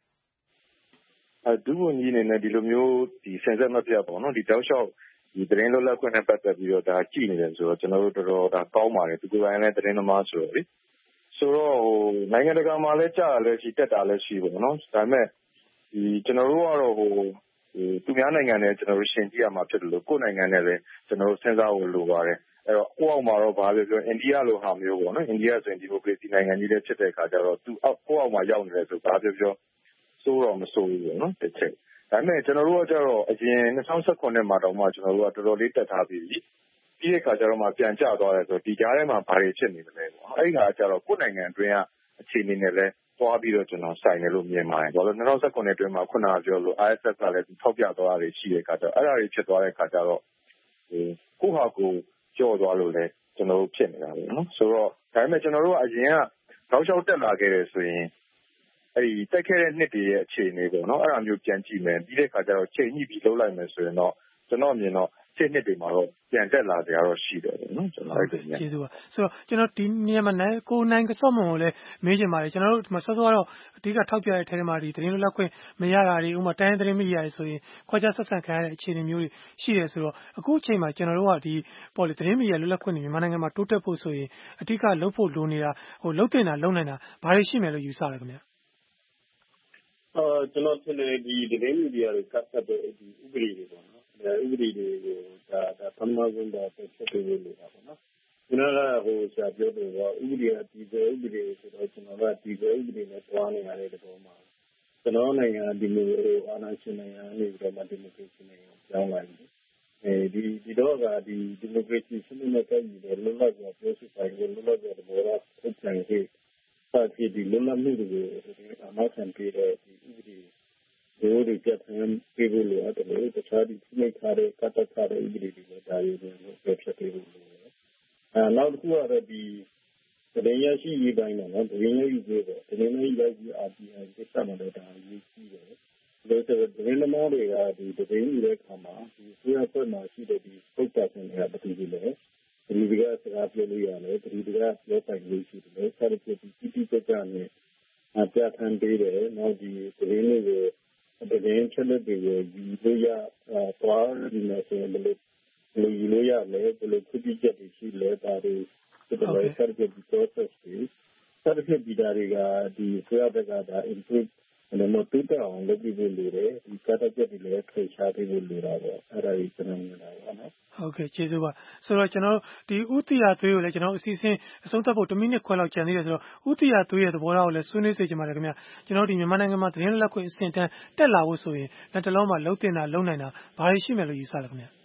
ဒုဝန်ကြီးအနေနဲ့ဒီလိုမျိုးဒီစင်ဆက်မပြတ်ပေါ့နော်ဒီတောက်လျှောက်ဒီသတင်းလွတ်လပ်ခွင့်နဲ့ပတ်သက်ပြီးတော့ဒါကြည့်နေတယ်ဆိုတော့ကျွန်တော်တို့တော်တော်ဒါကောင်းပါတယ်ဒီကိုယ်တိုင်လည်းသတင်းသမားဆိုတော့လေဆိုတော့နိုင်ငံတကာမှာလည်းကြားရလဲရှိတက်တာလည်းရှိပေါ့နော်ဒါပေမဲ့ဒီကျွန်တော်တို့ကတော့သူများနိုင်ငံနဲ့ကျွန်တော်တို့ရှင်းကြည့်ရမှာဖြစ်တယ်လို့ကိုယ်နိုင်ငံနဲ့လည်းကျွန်တော်တို့စဉ်းစားဖို့လိုပါတယ်အဲ့တော့ကိုယ့်အောက်မှာတော့ဘာပြောအိန္ဒိယလိုဟာမျိုးပေါ့နော်အိန္ဒိယဆိုရင်ဒီမိုကရေစီနိုင်ငံကြီးလည်းဖြစ်တဲ့အခါကျတော့သူကိုယ့်အောက်မှာရောက်နေတယ်ဆိုဘာပြောစိုးတော့မစိုးဘူးပေါ့နော်တစ်ချက်ဒါပေမဲ့ကျွန်တော်တို့ကကြတော့အရင်2019မှာတောင်မှကျွန်တော်တို့ကတော်တော်လေးတက်ထားပြီးပြီးတဲ့အခါကျတော့မှပြန်ကျသွားတယ်ဆိုတော့ဒီကြားထဲမှာဘာတွေဖြစ်နေမလဲပေါ့အဲ့ဒီခါကျတော့ကိုယ့်နိုင်ငံအတွင်းကအခြေအနေနဲ့လည်းသွားပြီးတော့ကျွန်တော်ဆိုင်တယ်လို့မြင်ပါတယ်ဘာလို့2019အတွင်းမှာခုနကပြောလို့ ISF ကလည်းထောက်ပြသွားတာတွေရှိတဲ့အခါကျတော့အဲ့ဒါတွေဖြစ်သွားတဲ့အခါကျတော့ကိုယ့်ဟာကိုယ်ကြော့သွားလို့လည်းကျွန်တော်တို့ဖြစ်နေတာပဲနော်ဆိုတော့ဒါပေမဲ့ကျွန်တော်တို့ကအရင်ကတောက်လျှောက်တက်လာခဲ့တယ်ဆိုရင်အဲ့ဒီတက်ခဲ့တဲ့နှစ်တွေရဲ့အခြေအနေပေါ့နော်အဲ့ဒါမျိုးပြန်ကြည့်မယ်ပြီးတဲ့အခါကျတော့ချိန်ညှိပြီးလုပ်လိုက်မယ်ဆိုရင်တော့ကျွန်တော်မြင်တော့ရှင်းနှစ်တွေမှာတော့ပြန်တက်လာကြရတော့ရှိတယ်နော်ကျွန်တော်အဲ့ဒါကျေးဇူးပါဆိုတော့ကျွန်တော်ဒီနေရာမှာကိုနိုင်ကစော့မွန်ကိုလည်းမေးချင်ပါတယ်ကျွန်တော်တို့ဒီမှာစောစောကတော့အဓိကထောက်ပြတဲ့ထဲမှာဒီသတင်းလွတ်လပ်ခွင့်မရတာတွေဥပမာတိုင်းသတင်းမီဒီယာတွေဆိုရင်ခွဲခြားဆက်ဆံခံရတဲ့အခြေအနေမျိုးတွေရှိတယ်ဆိုတော့အခုအချိန်မှာကျွန်တော်တို့ကဒီပေါ့လေသတင်းမီဒီယာလွတ်လပ်ခွင့်မြန်မာနိုင်ငံမှာတိုးတက်ဖို့ဆိုရင်အဓိကလုပ်ဖို့လိုနေတာလုပ်တင်တာလုပ်နိုင်တာဘာတွေရှိမယ်လို့ယူဆလဲခင်ဗျာကျွန်တော်ထင်တယ်ဒီသတင်းမီဒီယာတွေကတ်သက်တဲ့ဒီဥပဒေတွေပေါ့နော်ဥပဒေတွေကိုဒါပထမဆုံးတော့ဆက်ပြီးလို့တာပေါ့နော်ကျွန်တော်ကဆရာပြောတယ်ကဥပဒေကဒီဥပဒေဆိုတော့ကျွန်တော်ကဒီဥပဒေနဲ့တွားနေရတဲ့သဘောမှာကျွန်တော်နိုင်ငံဒီလိုအာဏာရှင်နိုင်ငံနေပြီးတော့မှဒီမိုကရေစီနိုင်ငံကြောင်းလာတယ်ဒီတော့ကဒီမိုကရေစီစနစ်နဲ့တည်ပြီးလွတ်လပ်စွာပြောဆိုပိုင်ခွင့်လွတ်လပ်စွာသဘောထားထုတ်ပြန်ခွင့်ဆက်ပြီးလွတ်လပ်မှုတွေကိုအမှန်ကန်ပြတဲ့ဒီဥပဒေတွေပြဋ္ဌာန်းပေးဖို့လိုတယ်လို့တခြားဒီဖိနှိပ်ထားတဲ့ကတ်တက်ထားတဲ့ဥပဒေတွေလည်းဒါတွေကိုပြဖြတ်ပေးဖို့လိုတယ်နောက်တစ်ခုကတော့ဒီသတင်းရရှိရေးပိုင်းမှာနော်သတင်းရရှိရေးပေါ့သတင်းရရှိရေး RTI ကိစ္စမှာတော့ဒါအရေးကြီးတယ်လို့ဆိုတော့သတင်းသမားတွေကဒီသတင်းယူတဲ့အခါမှာဒီဆွေးနွေးပွဲမှာရှိတဲ့ဒီပုဂ္ဂိုလ်တွေကဘယ်သူတွေလဲဒီကစကားပြောလို့ရတယ်ဒီကပြောပိုင်လို့ရှိတယ်ဆက်ပြီးဒီတိကျကျနဲ့ပြဋ္ဌာန်းပေးတယ်နောက်ဒီသတင်းတွေကိုသတင်းချက်လက်တွေကိုယူလို့ရသွားဒီမှာဆိုရင်ဘယ်လိုယူလို့ရလဲဘယ်လိုခွင့်ပြုချက်တွေရှိလဲဒါတွေဒီလိုဆက်ပြီး process တွေဆက်တစ်ဖြစ်ပြီးတာတွေကဒီဆိုရတဲ့ကဒါ improve တော့တူတောင်းလုပ်ပြီးလို့လေဒီကတည်းကဒီလေထိချပေးဖို့လိုတာပေါ့အဲ့ဒါကြီးကျွန်တော်မြင်တာပေါ့နော်ဟုတ်ကဲ့ကျေးဇူးပါဆိုတော့ကျွန်တော်ဒီဥတီယာသွေးကိုလည်းကျွန်တော်အစီအစဉ်အဆုံးသတ်ဖို့1မိနစ်ခွဲလောက်ကျန်သေးတယ်ဆိုတော့ဥတီယာသွေးရဲ့သဘောထားကိုလည်းဆွေးနွေးစေချင်ပါတယ်ခင်ဗျကျွန်တော်ဒီမြန်မာနိုင်ငံမှာသတင်းလက်ခွင့်အဆင့်တန်းတက်လာဖို့ဆိုရင်လက်တလုံးမှာလုံးတင်တာလုံးနိုင်တာဘာတွေရှိမယ်လို့ယူဆလဲခင်ဗျ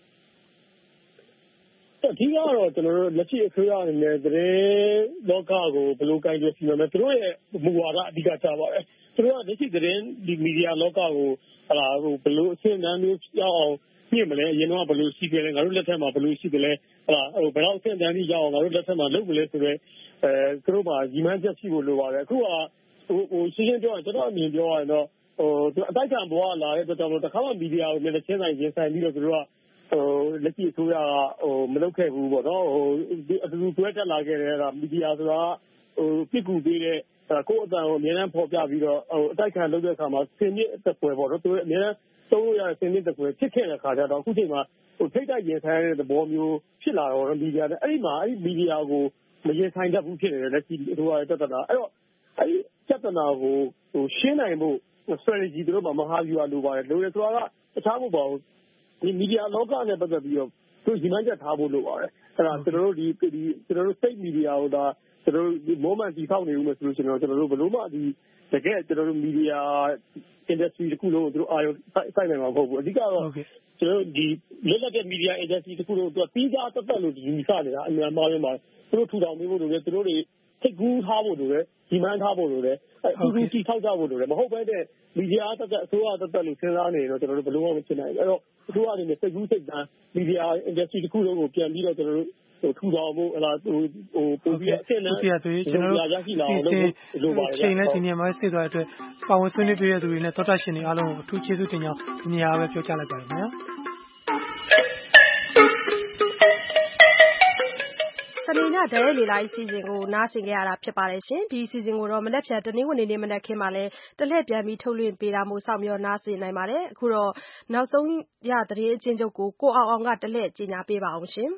အဓိကတော့ကျွန်တော်တို့လက်ရှိအစိုးရအနေနဲ့သတင်းလောကကိုဘယ်လိုကိုင်တွယ်စီမံမလဲသူတို့ရဲ့မူဝါဒအဓိကချပါတယ်သူတို့ကလက်ရှိသတင်းဒီမီဒီယာလောကကိုဘယ်လိုအဆင့်အတန်းမျိုးရောက်အောင်ညှိမလဲအရင်တော့ဘယ်လိုရှိခဲ့လဲငါတို့လက်ထက်မှာဘယ်လိုရှိတယ်လဲဘယ်တော့အဆင့်အတန်းကြီးရောက်အောင်ငါတို့လက်ထက်မှာလုပ်မလဲဆိုတော့သူတို့မှာညီမချက်ရှိဖို့လိုပါတယ်အခုကရှင်းရှင်းပြောရင်ကျွန်တော်အမြင်ပြောရရင်တော့အတိုက်ခံဘဝလာတဲ့အတွက်ကြောင့်တခါမှမီဒီယာကိုမျက်နှာချင်းဆိုင်ရင်ဆိုင်ပြီးတော့သူတို့ကလက်ရှိအစိုးရကမလုပ်ခဲ့ဘူးပေါ့နော်အတူတူတွဲတက်လာခဲ့တဲ့မီဒီယာဆိုတာပြစ်ကူပေးတဲ့ကိုယ့်အတန်ကိုအများအားဖော်ပြပြီးတော့အတိုက်ခံလုပ်တဲ့အခါမှာစင်မြင့်တစ်ပွဲပေါ့နော်သူအများအားသုံးလို့ရတဲ့စင်မြင့်တစ်ပွဲဖြစ်ခဲ့တဲ့အခါကျတော့အခုချိန်မှာထိတ်တိုက်ရင်ဆိုင်တဲ့သဘောမျိုးဖြစ်လာတော့မီဒီယာနဲ့အဲ့ဒီမီဒီယာကိုမရင်ဆိုင်တတ်ဘူးဖြစ်နေတယ်လက်ရှိအစိုးရရဲ့တက်တာအဲ့တော့အဲ့ဒီပြဿနာကိုရှင်းနိုင်ဖို့ strategy တို့မှာမဟာဗျူဟာလိုပါတယ်လိုရဆိုတာကတခြားမဟုတ်ပါဘူးဒီမီဒီယာလောကနဲ့ပတ်သက်ပြီးတော့သူညီမချက်ထားဖို့လိုပါတယ်အဲ့ဒါကျွန်တော်တို့ကျွန်တော်တို့ state media ကိုဒါကျွန်တော်တို့ဒီ moment ဒီဖောက်နေဦးမယ်ဆိုလို့ကျွန်တော်တို့ဘယ်လို့မှဒီတကယ်ကျွန်တော်တို့ media industry တခုလုံးကိုသူတို့အာရုံစိုက်နိုင်မှာမဟုတ်ဘူးအဓိကတော့ကျွန်တော်တို့ဒီလွတ်လပ်တဲ့ media industry တခုလုံးကိုသူပြီးသားတက်လို့ဒီယူဆနေတာအများကြီးမှာသူတို့ထူထောင်နေဖို့လိုတယ်သူတို့တွေထိတ်ကူးထားဖို့လိုတယ်ဒီမှန်းထားဖို့လိုတယ်အခုတီထောက်ကြဖို့လိုတယ်မဟုတ်ဘဲနဲ့မီဒီယာတက်အစိုးရတက်လို့စဉ်းစားနေတော့ကျွန်တော်တို့ဘယ်လိုမှမဖြစ်နိုင်ဘူးအဲ့တော့အစိုးရအနေနဲ့စိတ်ကူးစိတ်တမ်းမီဒီယာ industry တခုလုံးကိုပြန်ပြီးတော့ကျွန်တော်တို့ထူထောင်ဖို့ဟလာပို့ပြီးအဆင့်နဲ့ကျွန်တော်တို့ရရှိလာအောင်လုပ်ပါတယ်ချိန်နဲ့ဒီနေရာမှာဆက်သွားတဲ့အတွက်ပါဝင်ဆွေးနွေးပေးတဲ့သူတွေနဲ့သောတာရှင်တွေအားလုံးကိုအထူးကျေးဇူးတင်ကြောင်းဒီနေရာပဲပြောကြားလိုက်ပါတယ်ခင်ဗျာစနေညဒဲလေလိုက်စီစဉ်ကိုနားဆင်ကြရတာဖြစ်ပါတယ်ရှင်ဒီစီစဉ်ကိုတော့မနေ့ဖြန်တနင်္ဂနွေနေ့မနက်ခင်းမှာလဲတလှည့်ပြန်ပြီးထုတ်လွှင့်ပေးတာမို့စောင့်မျှော်နားဆင်နိုင်ပါတယ်အခုတော့နောက်ဆုံးရသတင်းအချင်းချုပ်ကိုအောင်ကတလှည့်ကြီးညာပေးပါအောင်ရှင်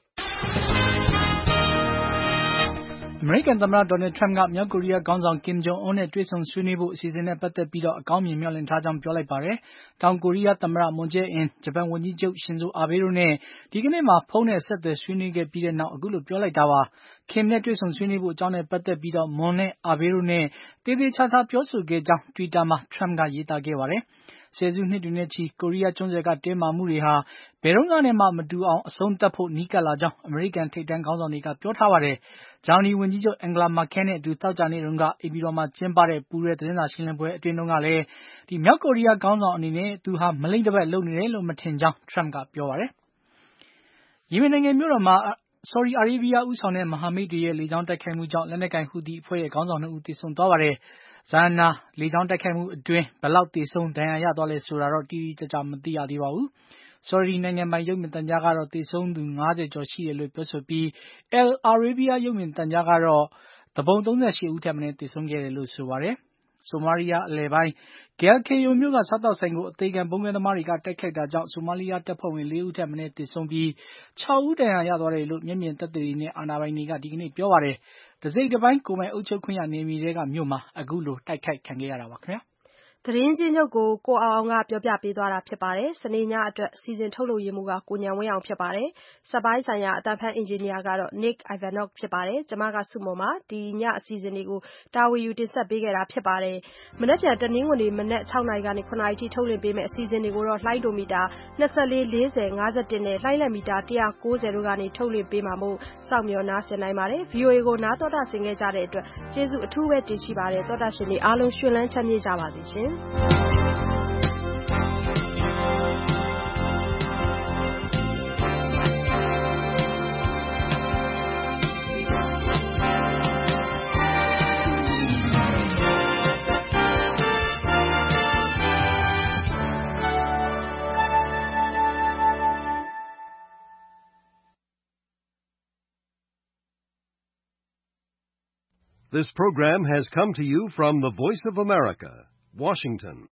အမေရိကန်သမ္မတဒေါ်နယ်ထရမ့်ကမြောက်ကိုရီးယားခေါင်းဆောင်ကင်ဂျုံအွန်းနဲ့တွေ့ဆုံဆွေးနွေးဖို့အစီအစဉ်နဲ့ပတ်သက်ပြီးအကောင်းမြင်မျှော်လင့်ထားကြောင်းပြောလိုက်ပါတယ်။တောင်ကိုရီးယားသမ္မတမွန်ဂျယ်အင်၊ဂျပန်ဝန်ကြီးချုပ်ရှင်ဇိုအာဘေးတို့နဲ့ဒီကနေ့မှာဖုန်းနဲ့ဆက်သွယ်ဆွေးနွေးခဲ့ပြီးတဲ့နောက်အခုလိုပြောလိုက်တာပါ။ခင်နဲ့တွေ့ဆုံဆွေးနွေးဖို့အကြောင်းနဲ့ပတ်သက်ပြီးမွန်နဲ့အာဘေးတို့နဲ့သေသေးချာချာပြောဆိုခဲ့ကြောင်းတွီတာမှာထရမ့်ကရေးသားခဲ့ပါတယ်။ဆယ်စုနှစ်တွေနဲ့ချီကိုရီးယားကျွန်းဆွယ်ကတင်းမာမှုတွေဟာဘယ်တော့မှမတူအောင်အဆုံးသတ်ဖို့နီးကပ်လာကြောင်းအမေရိကန်ထိပ်တန်းခေါင်းဆောင်တွေကပြောထားပါတယ်။ဂျာမနီဝန်ကြီးချုပ်အန်ဂလာမာကဲနဲ့အတူသောကြာနေ့တုန်းကအိမ်ဖြူတော်မှာကျင်းပတဲ့ပူးတွဲသတင်းစာရှင်းလင်းပွဲအတွင်းတုန်းကလည်းမြောက်ကိုရီးယားခေါင်းဆောင်အနေနဲ့သူဟာမလိမ့်တပတ်လုပ်နေတယ်လို့မထင်ကြောင်းထရမ့်ကပြောပါတယ်။ယီမင်နိုင်ငံမြို့တော်မှာဆော်ဒီအာရေးဗီးယားဦးဆောင်တဲ့မဟာမိတ်တွေရဲ့လေကြောင်းတိုက်ခိုက်မှုကြောင့်လက်နက်ကိုင်ဟူသီအဖွဲ့ရဲ့ခေါင်းဆောင်2ဦးသေဆုံးသွားပါတယ်။ဇာနာလေကြောင်းတိုက်ခိုက်မှုအတွင်းဘယ်လောက်သေဆုံးဒဏ်ရာရသွားလဲဆိုတာတော့တိတိကျကျမသိရသေးပါဘူး။ဆော်ဒီနိုင်ငံပိုင်ရုပ်မြင်သံကြားကတော့သေဆုံးသူ50ကျော်ရှိတယ်လို့ပြောဆိုပြီးAl Arabiyaရုပ်မြင်သံကြားကတော့သူပုန်38ဦးထက်မနည်းသေဆုံးခဲ့တယ်လို့ဆိုပါတယ်။ဆိုမာလီယာအလယ်ပိုင်းGalkayoမြို့ကစားသောက်ဆိုင်ကိုအသေခံဗုံးခွဲသမားတွေကတိုက်ခိုက်တာကြောင့်ဆိုမာလီယာတပ်ဖွဲ့ဝင်4ဦးထက်မနည်းသေဆုံးပြီး6ဦးဒဏ်ရာရသွားတယ်လို့မျက်မြင်သက်သေတွေနဲ့အာဏာပိုင်တွေကဒီကနေ့ပြောပါတယ်။တစိတ်တပိုင်းကိုယ်ပိုင်အုပ်ချုပ်ခွင့်ရနယ်မြေတွေကမြို့မှာအခုလိုတိုက်ခိုက်ခံခဲ့ရတာပါခင်ဗျာ။သတင်းချင်းချုပ်ကိုအောင်ကပြောပြပေးသွားတာဖြစ်ပါတယ်။စနေညအတွက်စီစဉ်ထုတ်လုပ်ရမှုကကိုညံဝင်းအောင်ဖြစ်ပါတယ်။စက်ပိုင်းဆိုင်ရာအတန်းဖန်အင်ဂျင်နီယာကတော့ Nick Ivanov ဖြစ်ပါတယ်။ကျွန်မကစုမုံပါဒီညအစီအစဉ်လေးကိုတာဝန်ယူတင်ဆက်ပေးခဲ့တာဖြစ်ပါတယ်။မနေ့ကတနင်္ဂနွေမနက်6နာရီကနေ9နာရီထိထုတ်လွှင့်ပေးမယ့်အစီအစဉ်တွေကိုတော့လှိုင်းဒိုမီတာ24 40 51နဲ့လှိုင်းလက်မီတာ190တို့ကနေထုတ်လွှင့်ပေးမှာမို့စောင့်မျှော်နားဆင်နိုင်ပါတယ်။ VOA ကိုနားတော်တာဆင်ခဲ့ကြတဲ့အတွက်ကျေးဇူးအထူးပဲတင်ရှိပါတယ်။တော်တာရှင်တွေအားလုံးရှင်လန်းချမ်းမြေ့ကြပါစေရှင်။ This program has come to you from the Voice of America, Washington.